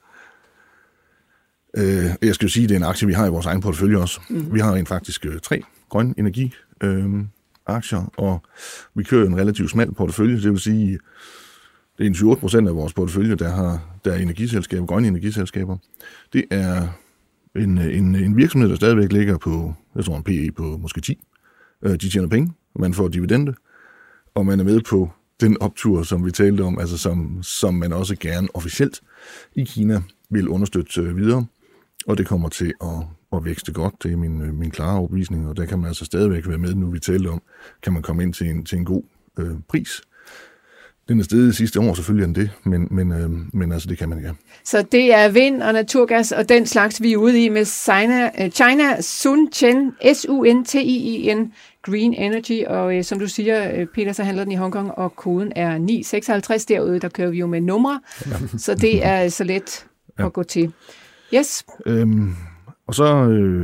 Øh, jeg skal jo sige, at det er en aktie, vi har i vores egen portefølje også. Mm-hmm. Vi har rent faktisk øh, tre grønne energi-aktier, øh, og vi kører en relativt smal portefølje. Det vil sige, det er en syv otte procent af vores portefølje, der, har, der er energiselskaber, grønne energiselskaber. Det er en, en, en virksomhed, der stadigvæk ligger på, jeg tror en P E på måske ti. Øh, de tjener penge, man får dividende, og man er med på den optur, som vi talte om, altså som, som man også gerne officielt i Kina vil understøtte videre, og det kommer til at, at vækste godt. Det er min, min klare overbevisning, og der kan man altså stadigvæk være med, nu vi talte om, kan man komme ind til en, til en god øh, pris. Den er steget sidste år, selvfølgelig er den det, men, men, øh, men altså det kan man, ja. Så det er vind og naturgas og den slags, vi er ude i med China, China Shenzhen, S U N T I I N, Green Energy, og øh, som du siger, Peter, så handler den i Hongkong, og koden er ni seksoghalvtreds derude, der kører vi jo med numre, ja. Så det er så let ja. At gå til. Yes. Øhm, og så, øh,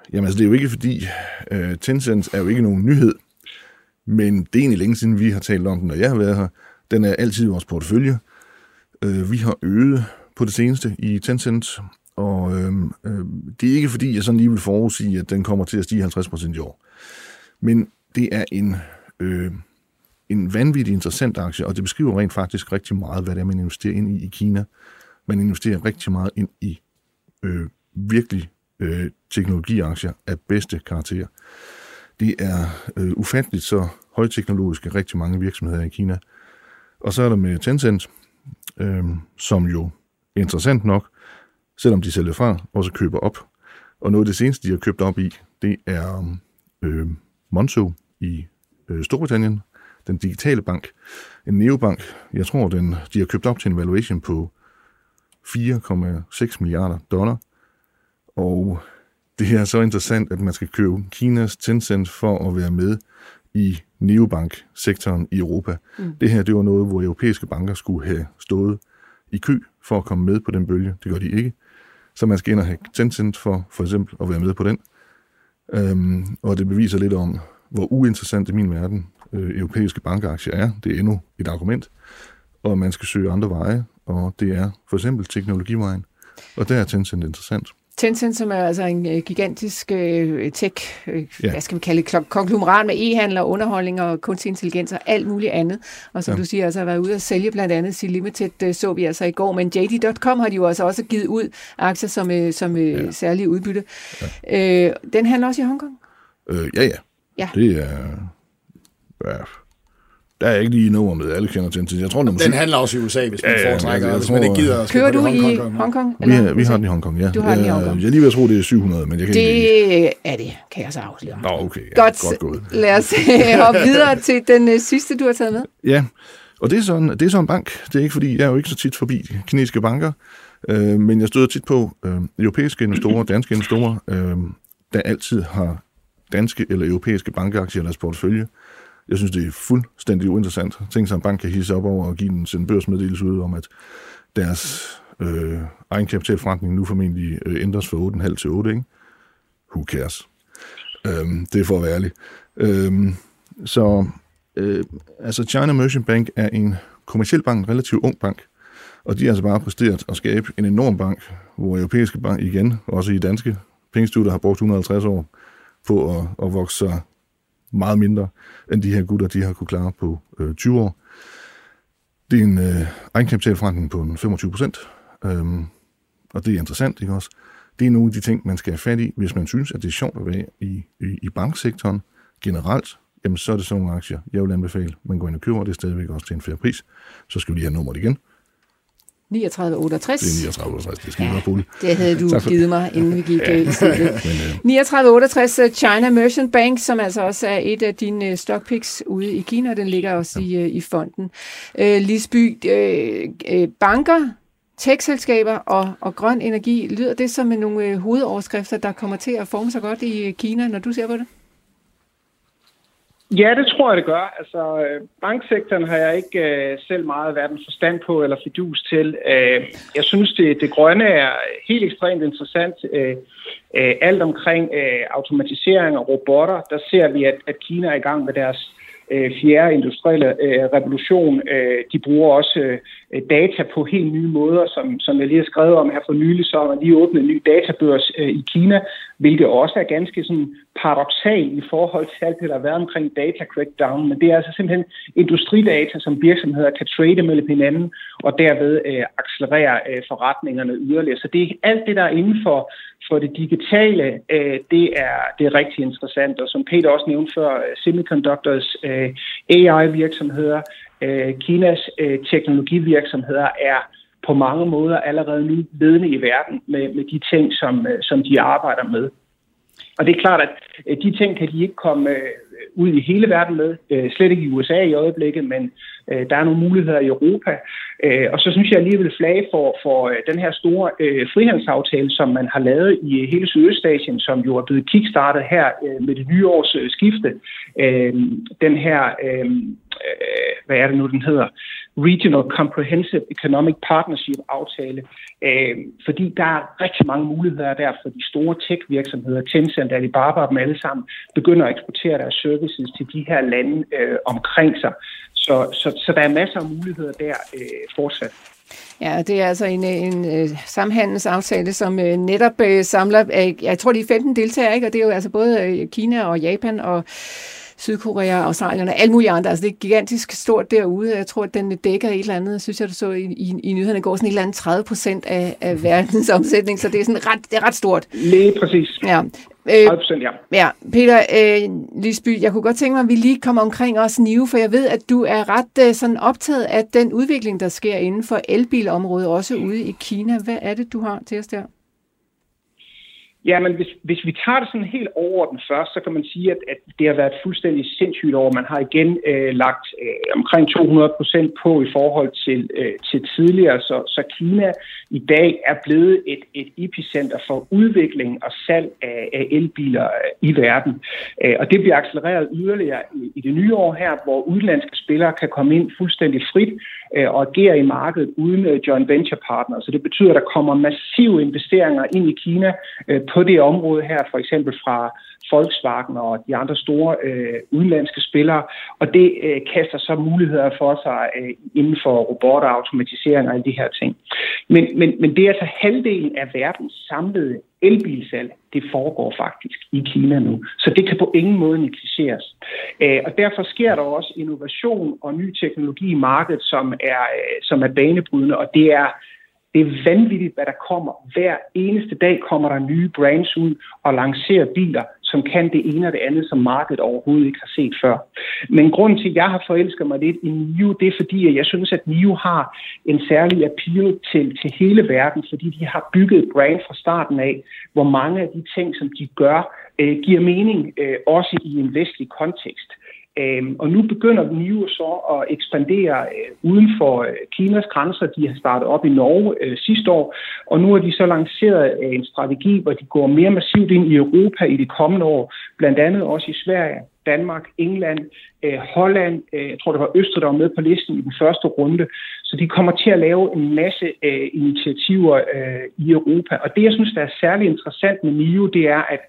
Jamen altså, det er jo ikke fordi, uh, Tencent er jo ikke nogen nyhed, men det er egentlig længe siden, vi har talt om den, når jeg har været her. Den er altid i vores portefølje. Uh, vi har øget på det seneste i Tencent, og uh, uh, det er ikke fordi, jeg sådan lige vil forudsige, at den kommer til at stige halvtreds procent i år. Men det er en, uh, en vanvittig interessant aktie, og det beskriver rent faktisk rigtig meget, hvad det er, man investerer ind i i Kina. Man investerer rigtig meget ind i uh, virkelig Øh, teknologiaktier af bedste karakter. Det er øh, ufatteligt så højteknologiske rigtig mange virksomheder i Kina. Og så er der med Tencent, øh, som jo interessant nok, selvom de sælger fra, også køber op. Og noget af det seneste, de har købt op i, det er øh, Monzo i øh, Storbritannien, den digitale bank, en neobank. Jeg tror, den, de har købt op til en valuation på fire komma seks milliarder dollar. Og det er så interessant, at man skal købe Kinas Tencent for at være med i neobank-sektoren i Europa. Mm. Det her, det var noget, hvor europæiske banker skulle have stået i kø for at komme med på den bølge. Det gør de ikke. Så man skal ind og have Tencent for for eksempel at være med på den. Øhm, og det beviser lidt om, hvor uinteressant i min verden øh, europæiske bankaktier er. Det er endnu et argument. Og man skal søge andre veje, og det er for eksempel teknologivejen. Og der er Tencent interessant. Tencent, som er altså en gigantisk øh, tech, øh, ja. hvad skal vi kalde det, konglomerat med e-handler, underholdning og kunstig intelligens og alt muligt andet. Og som ja. du siger, altså har været ude at sælge blandt andet C-Limited, så vi altså i går. Men J D punktum com har de jo altså også givet ud aktier som, øh, som øh, ja. særlige udbytte. Ja. Øh, den handler også i Hongkong? Øh, ja, ja, ja. Det er... Ja. Der er ikke lige noget med alle kender Tencent. Jeg tror, den, den handler også i U S A, hvis man ja, foretrækker, ja, hvis man ikke gider at kører du i Hongkong? Hongkong vi, har, vi har den i Hongkong, ja. Du har den i Hongkong. Jeg er lige ved at tro, det er syv hundrede, men jeg kan det ikke... Det er det, kan jeg så afsløre. Nå, okay. Ja, godt, godt gået. Lad os hoppe videre til den uh, sidste, du har taget med. Ja, og det er, sådan, det er sådan en bank. Det er ikke, fordi jeg er jo ikke så tit forbi kinesiske banker, øh, men jeg støder tit på øh, europæiske investorer, danske investorer, øh, der altid har danske eller europæiske bankaktier i deres portefølje. Jeg synes, det er fuldstændig uinteressant. Tænk sig, en bank kan hisse op over og give den en børsmeddelelse ud om, at deres øh, egenkapitalforretning nu formentlig øh, ændres fra otte komma fem til otte, ikke? Who cares? Øhm, det er for at være ærlig. Øhm, så øh, altså China Merchants Bank er en kommerciel bank, en relativt ung bank, og de har altså bare præsteret at skabe en enorm bank, hvor europæiske bank igen, også i danske pengeinstitutter, har brugt et hundrede og halvtreds år på at, at vokse sig meget mindre, end de her gutter, de har kunne klare på øh, tyve år. Det er en øh, egenkapitalforretning på femogtyve procent, øhm, og det er interessant, ikke også? Det er nogle af de ting, man skal have fat i, hvis man synes, at det er sjovt at være i, i, i banksektoren generelt. Jamen, så er det sådan nogle aktier, jeg vil anbefale. Man går ind og køber, og det er stadigvæk også til en fair pris. Så skal vi lige have nummeret igen. niogtredive otteogtres. Det er niogtredive otteogtres, det skal ja, være på det. Det havde du givet mig, inden vi gik i studiet. niogtredive otteogtres China Merchants Bank, som altså også er et af dine stockpicks ude i Kina, den ligger også ja. i, i fonden. Uh, Lisby, uh, banker, tech-selskaber og, og grøn energi, lyder det som nogle uh, hovedoverskrifter, der kommer til at forme sig godt i Kina, når du ser på det? Ja, det tror jeg, det gør. Altså, banksektoren har jeg ikke øh, selv meget verdens forstand på eller fidus til. Øh, jeg synes, det, det grønne er helt ekstremt interessant. Øh, øh, alt omkring øh, automatisering og robotter, der ser vi, at, at Kina er i gang med deres øh, fjerde industrielle øh, revolution. Øh, de bruger også øh, data på helt nye måder, som, som jeg lige har skrevet om her for nylig, så har man lige åbnet en ny databørs øh, i Kina, hvilket også er ganske sådan paradoksalt i forhold til alt det, der har været omkring data crackdown, men det er altså simpelthen industridata, som virksomheder kan trade mellem hinanden, og derved øh, accelerere øh, forretningerne yderligere. Så det er alt det, der er inden for, for det digitale, øh, det, er, det er rigtig interessant, og som Peter også nævnte før, øh, semiconductors, øh, A I-virksomheder, øh, Kinas øh, teknologivirksomheder er på mange måder allerede nu ledende i verden med, med de ting, som, som de arbejder med. Og det er klart, at de ting kan de ikke komme ud i hele verden med, slet ikke i U S A i øjeblikket, men der er nogle muligheder i Europa. Og så synes jeg alligevel flage for, for den her store frihandelsaftale, som man har lavet i hele Sydøstasien, som jo er blevet kickstartet her med det nye års skifte. Den her øh, hvad er det nu, den hedder? Regional Comprehensive Economic Partnership-aftale, øh, fordi der er rigtig mange muligheder der for de store tech-virksomheder, Tencent, Alibaba, dem alle sammen, begynder at eksportere deres services til de her lande øh, omkring sig. Så, så, så der er masser af muligheder der øh, fortsat. Ja, det er altså en, en, en samhandelsaftale, som øh, netop øh, samler, øh, jeg tror, de er femten deltagere, ikke? Og det er jo altså både øh, Kina og Japan og Sydkorea, Australien og alle mulige andre. Altså det er gigantisk stort derude. Jeg tror, at den dækker et eller andet, synes jeg, du så i, i, i nyhederne går, sådan et eller andet tredive procent af, af verdens omsætning, så det er sådan ret, det er ret stort. Lige præcis. Ja. tredive procent, ja. Ja, Peter øh, Lisby, jeg kunne godt tænke mig, at vi lige kommer omkring også N I O, for jeg ved, at du er ret øh, sådan optaget af den udvikling, der sker inden for elbilområdet, også ude i Kina. Hvad er det, du har til os der? Ja, men hvis, hvis vi tager det sådan helt overordnet først, så kan man sige, at, at det har været fuldstændig sindssygt år. Man har igen øh, lagt øh, omkring to hundrede procent på i forhold til, øh, til tidligere, så, så Kina i dag er blevet et, et epicenter for udvikling og salg af, af elbiler øh, i verden. Øh, og det bliver accelereret yderligere i, i det nye år her, hvor udenlandske spillere kan komme ind fuldstændig frit øh, og agere i markedet uden øh, joint venture partners. Så det betyder, at der kommer massive investeringer ind i Kina øh, på det område her, for eksempel fra Volkswagen og de andre store øh, udenlandske spillere, og det øh, kaster så muligheder for sig øh, inden for robotter, automatisering og alle de her ting. Men, men, men det er altså halvdelen af verdens samlede elbilsalg, det foregår faktisk i Kina nu. Så det kan på ingen måde negligeres. Øh, og derfor sker der også innovation og ny teknologi i markedet, som er, øh, som er banebrydende, og det er Det er vanvittigt, hvad der kommer. Hver eneste dag kommer der nye brands ud og lancerer biler, som kan det ene og det andet, som markedet overhovedet ikke har set før. Men grunden til, at jeg har forelsket mig lidt i N I O, det er fordi, at jeg synes, at N I O har en særlig appeal til, til hele verden, fordi de har bygget et brand fra starten af, hvor mange af de ting, som de gør, øh, giver mening, øh, også i en vestlig kontekst. Øhm, og nu begynder N I O så at ekspandere øh, uden for øh, Kinas grænser. De har startet op i Norge øh, sidste år, og nu har de så lanceret øh, en strategi, hvor de går mere massivt ind i Europa i de kommende år, blandt andet også i Sverige, Danmark, England, øh, Holland, øh, jeg tror det var Østrig, der var med på listen i den første runde. Så de kommer til at lave en masse øh, initiativer øh, i Europa. Og det, jeg synes, der er særlig interessant med N I O, det er, at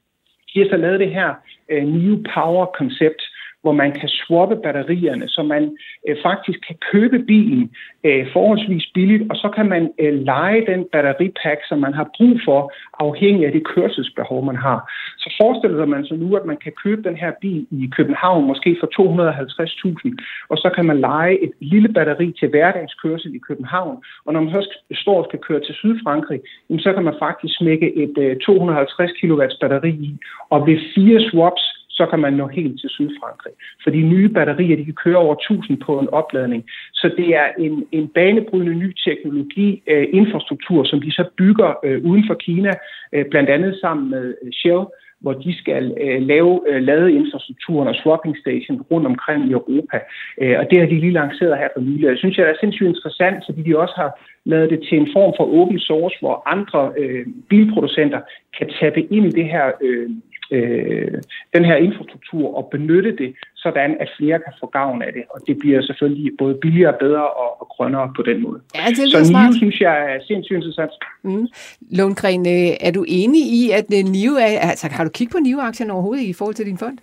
de har så lavet det her øh, N I O Power-koncept, hvor man kan swappe batterierne, så man øh, faktisk kan købe bilen øh, forholdsvis billigt, og så kan man øh, leje den batteripack, som man har brug for, afhængig af det kørselsbehov, man har. Så forestiller man sig nu, at man kan købe den her bil i København, måske for to hundrede og halvtreds tusind, og så kan man leje et lille batteri til hverdagskørsel i København, og når man så står og skal køre til Sydfrankrig, så kan man faktisk smække et øh, to hundrede og halvtreds kilowatts batteri i, og ved fire swaps, så kan man nå helt til Sydfrankrig. For de nye batterier, de kan køre over tusind på en opladning. Så det er en, en banebrydende ny teknologi, øh, infrastruktur, som de så bygger øh, uden for Kina, øh, blandt andet sammen med Shell, hvor de skal øh, lave øh, ladeinfrastrukturen og swapping station rundt omkring i Europa. Øh, og det har de lige lanceret her for nylig. Jeg synes, det er sindssygt interessant, fordi de også har lavet det til en form for open source, hvor andre øh, bilproducenter kan tappe ind i det her øh, Øh, den her infrastruktur og benytte det, sådan at flere kan få gavn af det. Og det bliver selvfølgelig både billigere, bedre og, og grønnere på den måde. Ja, det så N I O synes jeg er sindssygt interessant. Mm. Lundgren, er du enig i, at N I O er... Altså, har du kigget på N I O-aktierne overhovedet i forhold til din fond?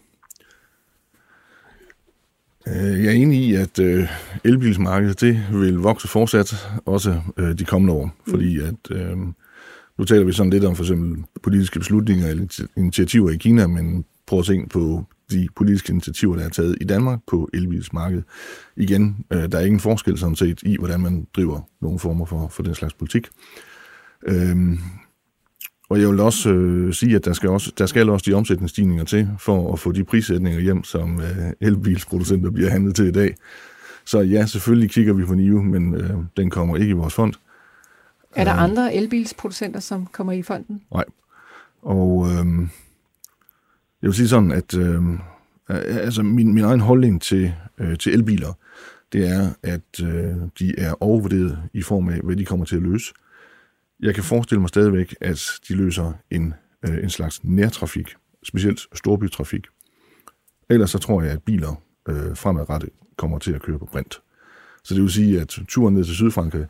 Jeg er enig i, at øh, elbilsmarkedet det vil vokse fortsat også øh, de kommende år, mm. fordi at øh, nu taler vi sådan lidt om for eksempel politiske beslutninger eller initiativer i Kina, men prøv at tænke på de politiske initiativer, der er taget i Danmark på elbilsmarkedet. Igen, øh, der er ingen forskel sådan set i, hvordan man driver nogle former for, for den slags politik. Øhm, og jeg vil også øh, sige, at der skal, også, der skal også de omsætningsstigninger til for at få de prissætninger hjem, som øh, elbilsproducenter bliver handlet til i dag. Så ja, selvfølgelig kigger vi på N I O, men øh, den kommer ikke i vores fond. Er der andre elbilsproducenter, som kommer i fonden? Nej. Og øh, jeg vil sige sådan, at øh, altså min, min egen holdning til, øh, til elbiler, det er, at øh, de er overvurderet i form af, hvad de kommer til at løse. Jeg kan forestille mig stadigvæk, at de løser en, øh, en slags nærtrafik, specielt storbytrafik. Ellers så tror jeg, at biler øh, fremadrettet kommer til at køre på brint. Så det vil sige, at turen ned til Sydfrankrig,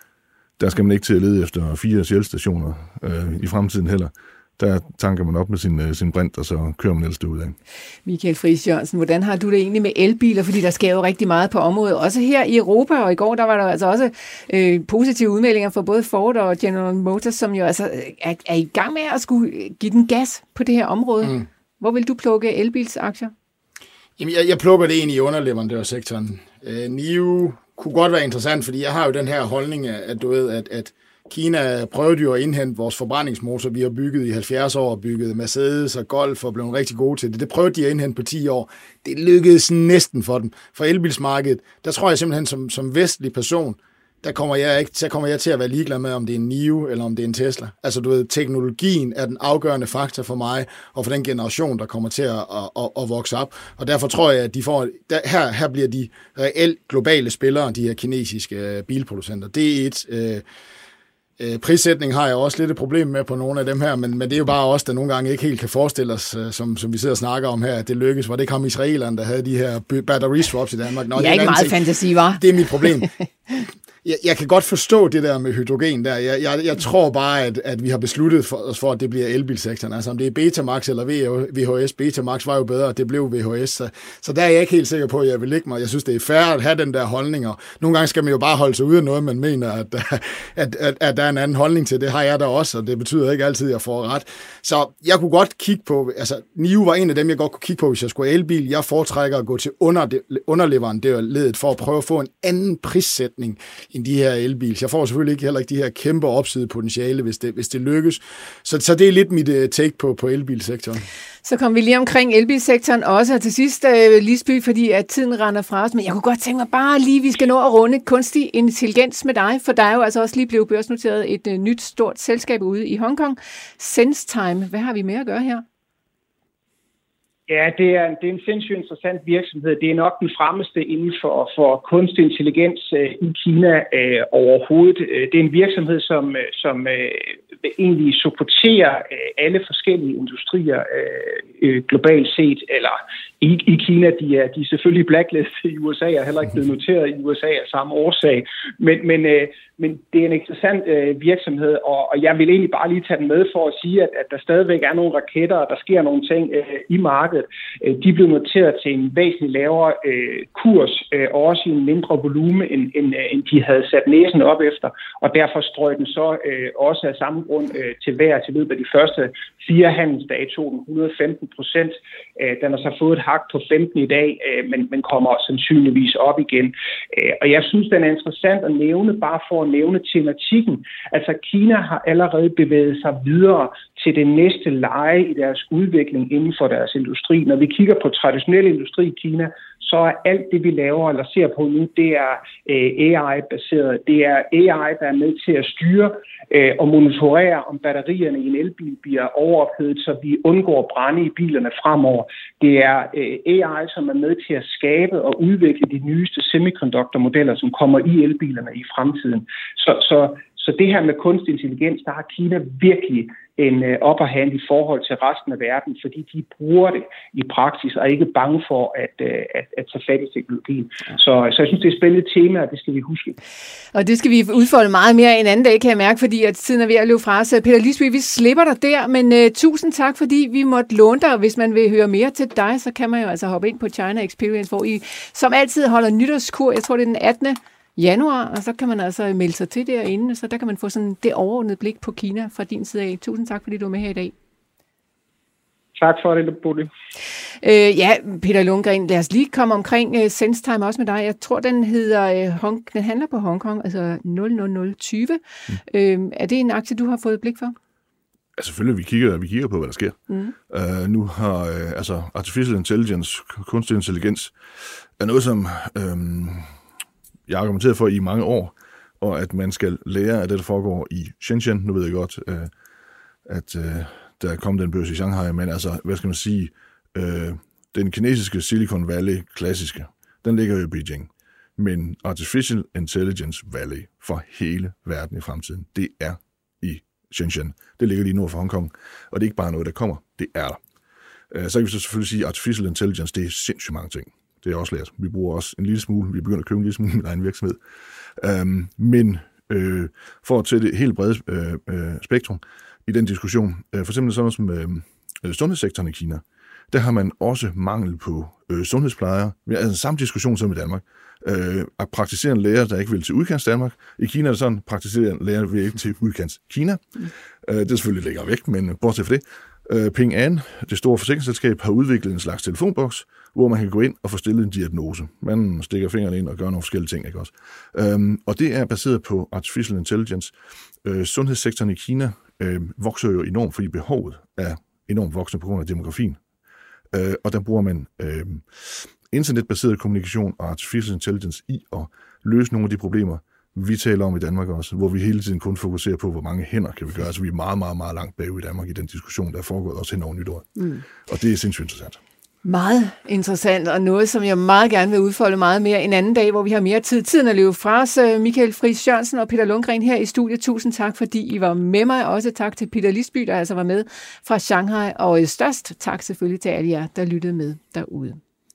der skal man ikke til at lede efter fire Shell-stationer øh, i fremtiden heller. Der tanker man op med sin, sin brint, og så kører man ellers ud af. Michael Friis Jørgensen, hvordan har du det egentlig med elbiler? Fordi der sker jo rigtig meget på området, også her i Europa, og i går der var der altså også øh, positive udmeldinger fra både Ford og General Motors, som jo altså er, er i gang med at skulle give den gas på det her område. Mm. Hvor vil du plukke elbilsaktier? Jamen, jeg, jeg plukker det ind i underleverandørsektoren. Øh, N I O kunne godt være interessant, fordi jeg har jo den her holdning, at du ved, at, at Kina prøvede jo at indhente vores forbrændingsmotor, vi har bygget i halvfjerds år, bygget Mercedes og Golf og blevet rigtig gode til det. Det prøvede de at indhente på ti år. Det lykkedes næsten for dem. For elbilsmarkedet, der tror jeg simpelthen som, som vestlig person, der kommer, jeg ikke, der kommer jeg til at være ligeglad med, om det er en N I O eller om det er en Tesla. Altså du ved, teknologien er den afgørende faktor for mig og for den generation, der kommer til at, at, at, at vokse op. Og derfor tror jeg, at de får, der, her, her bliver de reelt globale spillere, de her kinesiske bilproducenter. Det er et... Øh, Øh, prissætning har jeg også lidt et problem med på nogle af dem her, men, men det er jo bare os, der nogle gange ikke helt kan forestille os, øh, som, som vi sidder og snakker om her, at det lykkes. Var det ikke ham israelerne, der havde de her battery swaps i Danmark? Nå, det er ikke meget ting. Fantasi, var. Det er mit problem. Jeg, jeg kan godt forstå det der med hydrogen der. Jeg, jeg, jeg tror bare, at, at vi har besluttet for, os for, at det bliver elbilsektoren. Altså om det er Betamax eller V H S. Betamax var jo bedre, det blev V H S. Så, så der er jeg ikke helt sikker på, at jeg vil ligge mig. Jeg synes, det er fair at have den der holdning. Og nogle gange skal man jo bare holde sig ude af noget, man mener, at, at, at, at der er en anden holdning til. Det har jeg da også, og det betyder ikke altid, at jeg får ret. Så jeg kunne godt kigge på, altså N I O var en af dem, jeg godt kunne kigge på, hvis jeg skulle elbil. Jeg foretrækker at gå til under, underleverandørledet for at prøve at få en anden prissætning end de her elbiler. Jeg får selvfølgelig ikke heller ikke de her kæmpe opsidepotentiale, hvis det, hvis det lykkes. Så, så det er lidt mit uh, take på, på elbilsektoren. Så kom vi lige omkring elbilsektoren også, og til sidst, uh, Lisby, fordi at tiden render fra os, men jeg kunne godt tænke mig bare lige, vi skal nå at runde kunstig intelligens med dig, for der er jo altså også lige blevet børsnoteret et uh, nyt stort selskab ude i Hongkong. SenseTime, hvad har vi med at gøre her? Ja, det er, det er en sindssygt interessant virksomhed. Det er nok den fremmeste inden for, for kunstig intelligens øh, i Kina øh, overhovedet. Det er en virksomhed, som, som øh, egentlig supporterer øh, alle forskellige industrier øh, globalt set, eller i, i Kina. De er, de er selvfølgelig blacklistet i U S A, og heller ikke blevet noteret i U S A af samme årsag. Men, men, øh, men det er en interessant øh, virksomhed, og, og jeg vil egentlig bare lige tage den med for at sige, at, at der stadigvæk er nogle raketter, og der sker nogle ting øh, i markedet. De blev noteret til en væsentlig lavere øh, kurs, øh, og også i en mindre volumen, end, end, end de havde sat næsen op efter. Og derfor strøg den så øh, også af samme grund øh, til vejr til løbet af de første fire handelsdage, tog den et hundrede og femten procent. Øh, den har så fået et hak på femten i dag, øh, men, men kommer sandsynligvis op igen. Øh, og jeg synes, den er interessant at nævne, bare for at nævne tematikken. Altså, Kina har allerede bevæget sig videre til det næste leje i deres udvikling inden for deres industri. Når vi kigger på traditionel industri i Kina, så er alt det, vi laver eller ser på nu, det er øh, A I-baseret. Det er A I, der er med til at styre øh, og monitorere, om batterierne i en elbil bliver overophedet, så vi undgår brænde i bilerne fremover. Det er øh, A I, som er med til at skabe og udvikle de nyeste semiconductor-modeller, som kommer i elbilerne i fremtiden. Så, så, så det her med kunstig intelligens, der har Kina virkelig en uh, upper hand i forhold til resten af verden, fordi de bruger det i praksis og er ikke bange for at, uh, at, at tage fat i teknologien. Så, så jeg synes, det er et spændende tema, og det skal vi huske. Og det skal vi udfolde meget mere en anden dag, kan jeg mærke, fordi at tiden er ved at løbe fra os. Peter Lisby, vi slipper dig der, men uh, tusind tak, fordi vi måtte låne dig. Hvis man vil høre mere til dig, så kan man jo altså hoppe ind på China Experience, hvor I som altid holder nytårskur. Jeg tror, det er den attende januar, og så kan man altså melde sig til derinde, så der kan man få sådan det overordnede blik på Kina fra din side af. Tusind tak, fordi du er med her i dag. Tak for det, Bodil. Øh, ja, Peter Lundgren, lad os lige komme omkring uh, SenseTime også med dig. Jeg tror, den hedder, uh, Hong, den handler på Hongkong, altså nul nul nul tyve. Mm. Øh, er det en aktie, du har fået blik for? Ja, selvfølgelig, vi kigger, vi kigger på, hvad der sker. Mm. Uh, nu har uh, altså artificial intelligence, kunstig intelligens, er noget, som Um, jeg har argumenteret for i mange år, og at man skal lære af det, der foregår i Shenzhen. Nu ved jeg godt, at der er kommet en børs i Shanghai, men altså, hvad skal man sige, den kinesiske Silicon Valley klassiske, den ligger jo i Beijing. Men Artificial Intelligence Valley for hele verden i fremtiden, det er i Shenzhen. Det ligger lige nord for Hongkong, og det er ikke bare noget, der kommer, det er der. Så kan vi så selvfølgelig sige, at Artificial Intelligence, det er sindssygt mange ting. Det er også lært. Vi bruger også en lille smule. Vi begynder at købe en lille smule i min egen virksomhed. Øhm, men øh, for at tage det helt brede øh, øh, spektrum i den diskussion, øh, for eksempel sådan noget som øh, sundhedssektoren i Kina, der har man også mangel på øh, sundhedsplejer. Vi har altså samme diskussion som i Danmark. Øh, at praktiserende læger, der ikke vil til udkants Danmark. I Kina er det sådan, praktiserende læger vil ikke til udkants Kina. Mm. Øh, det er selvfølgelig længere væk, men bortset fra det. Øh, Ping An, det store forsikringsselskab, har udviklet en slags telefonboks, hvor man kan gå ind og få stillet en diagnose. Man stikker fingrene ind og gør nogle forskellige ting, ikke også? Øh, og det er baseret på artificial intelligence. Øh, sundhedssektoren i Kina øh, vokser jo enormt, fordi behovet er enormt voksende på grund af demografien. Øh, og der bruger man øh, internetbaseret kommunikation og artificial intelligence i at løse nogle af de problemer, vi taler om i Danmark også, hvor vi hele tiden kun fokuserer på, hvor mange hænder kan vi gøre. Altså vi er meget, meget, meget langt bagud i Danmark i den diskussion, der er foregået også hen over nytår. Mm. Og det er sindssygt interessant. Meget interessant, og noget, som jeg meget gerne vil udfolde meget mere en anden dag, hvor vi har mere tid. Tiden at løbe fra os. Michael Friis Jørgensen og Peter Lundgren her i studiet. Tusind tak, fordi I var med mig. Også tak til Peter Lisby, der altså var med fra Shanghai. Og størst tak selvfølgelig til alle jer, der lyttede med derude.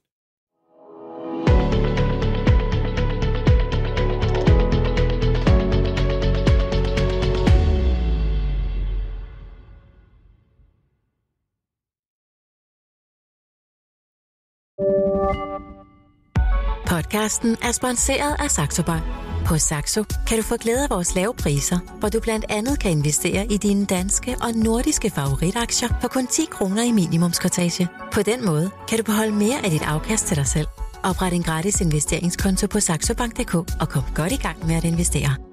Podcasten er sponsoreret af Saxo Bank. På Saxo kan du få glæde af vores lave priser, hvor du blandt andet kan investere i dine danske og nordiske favoritaktier for kun ti kroner i minimumskortage. På den måde kan du beholde mere af dit afkast til dig selv. Opret en gratis investeringskonto på saxobank punktum d k og kom godt i gang med at investere.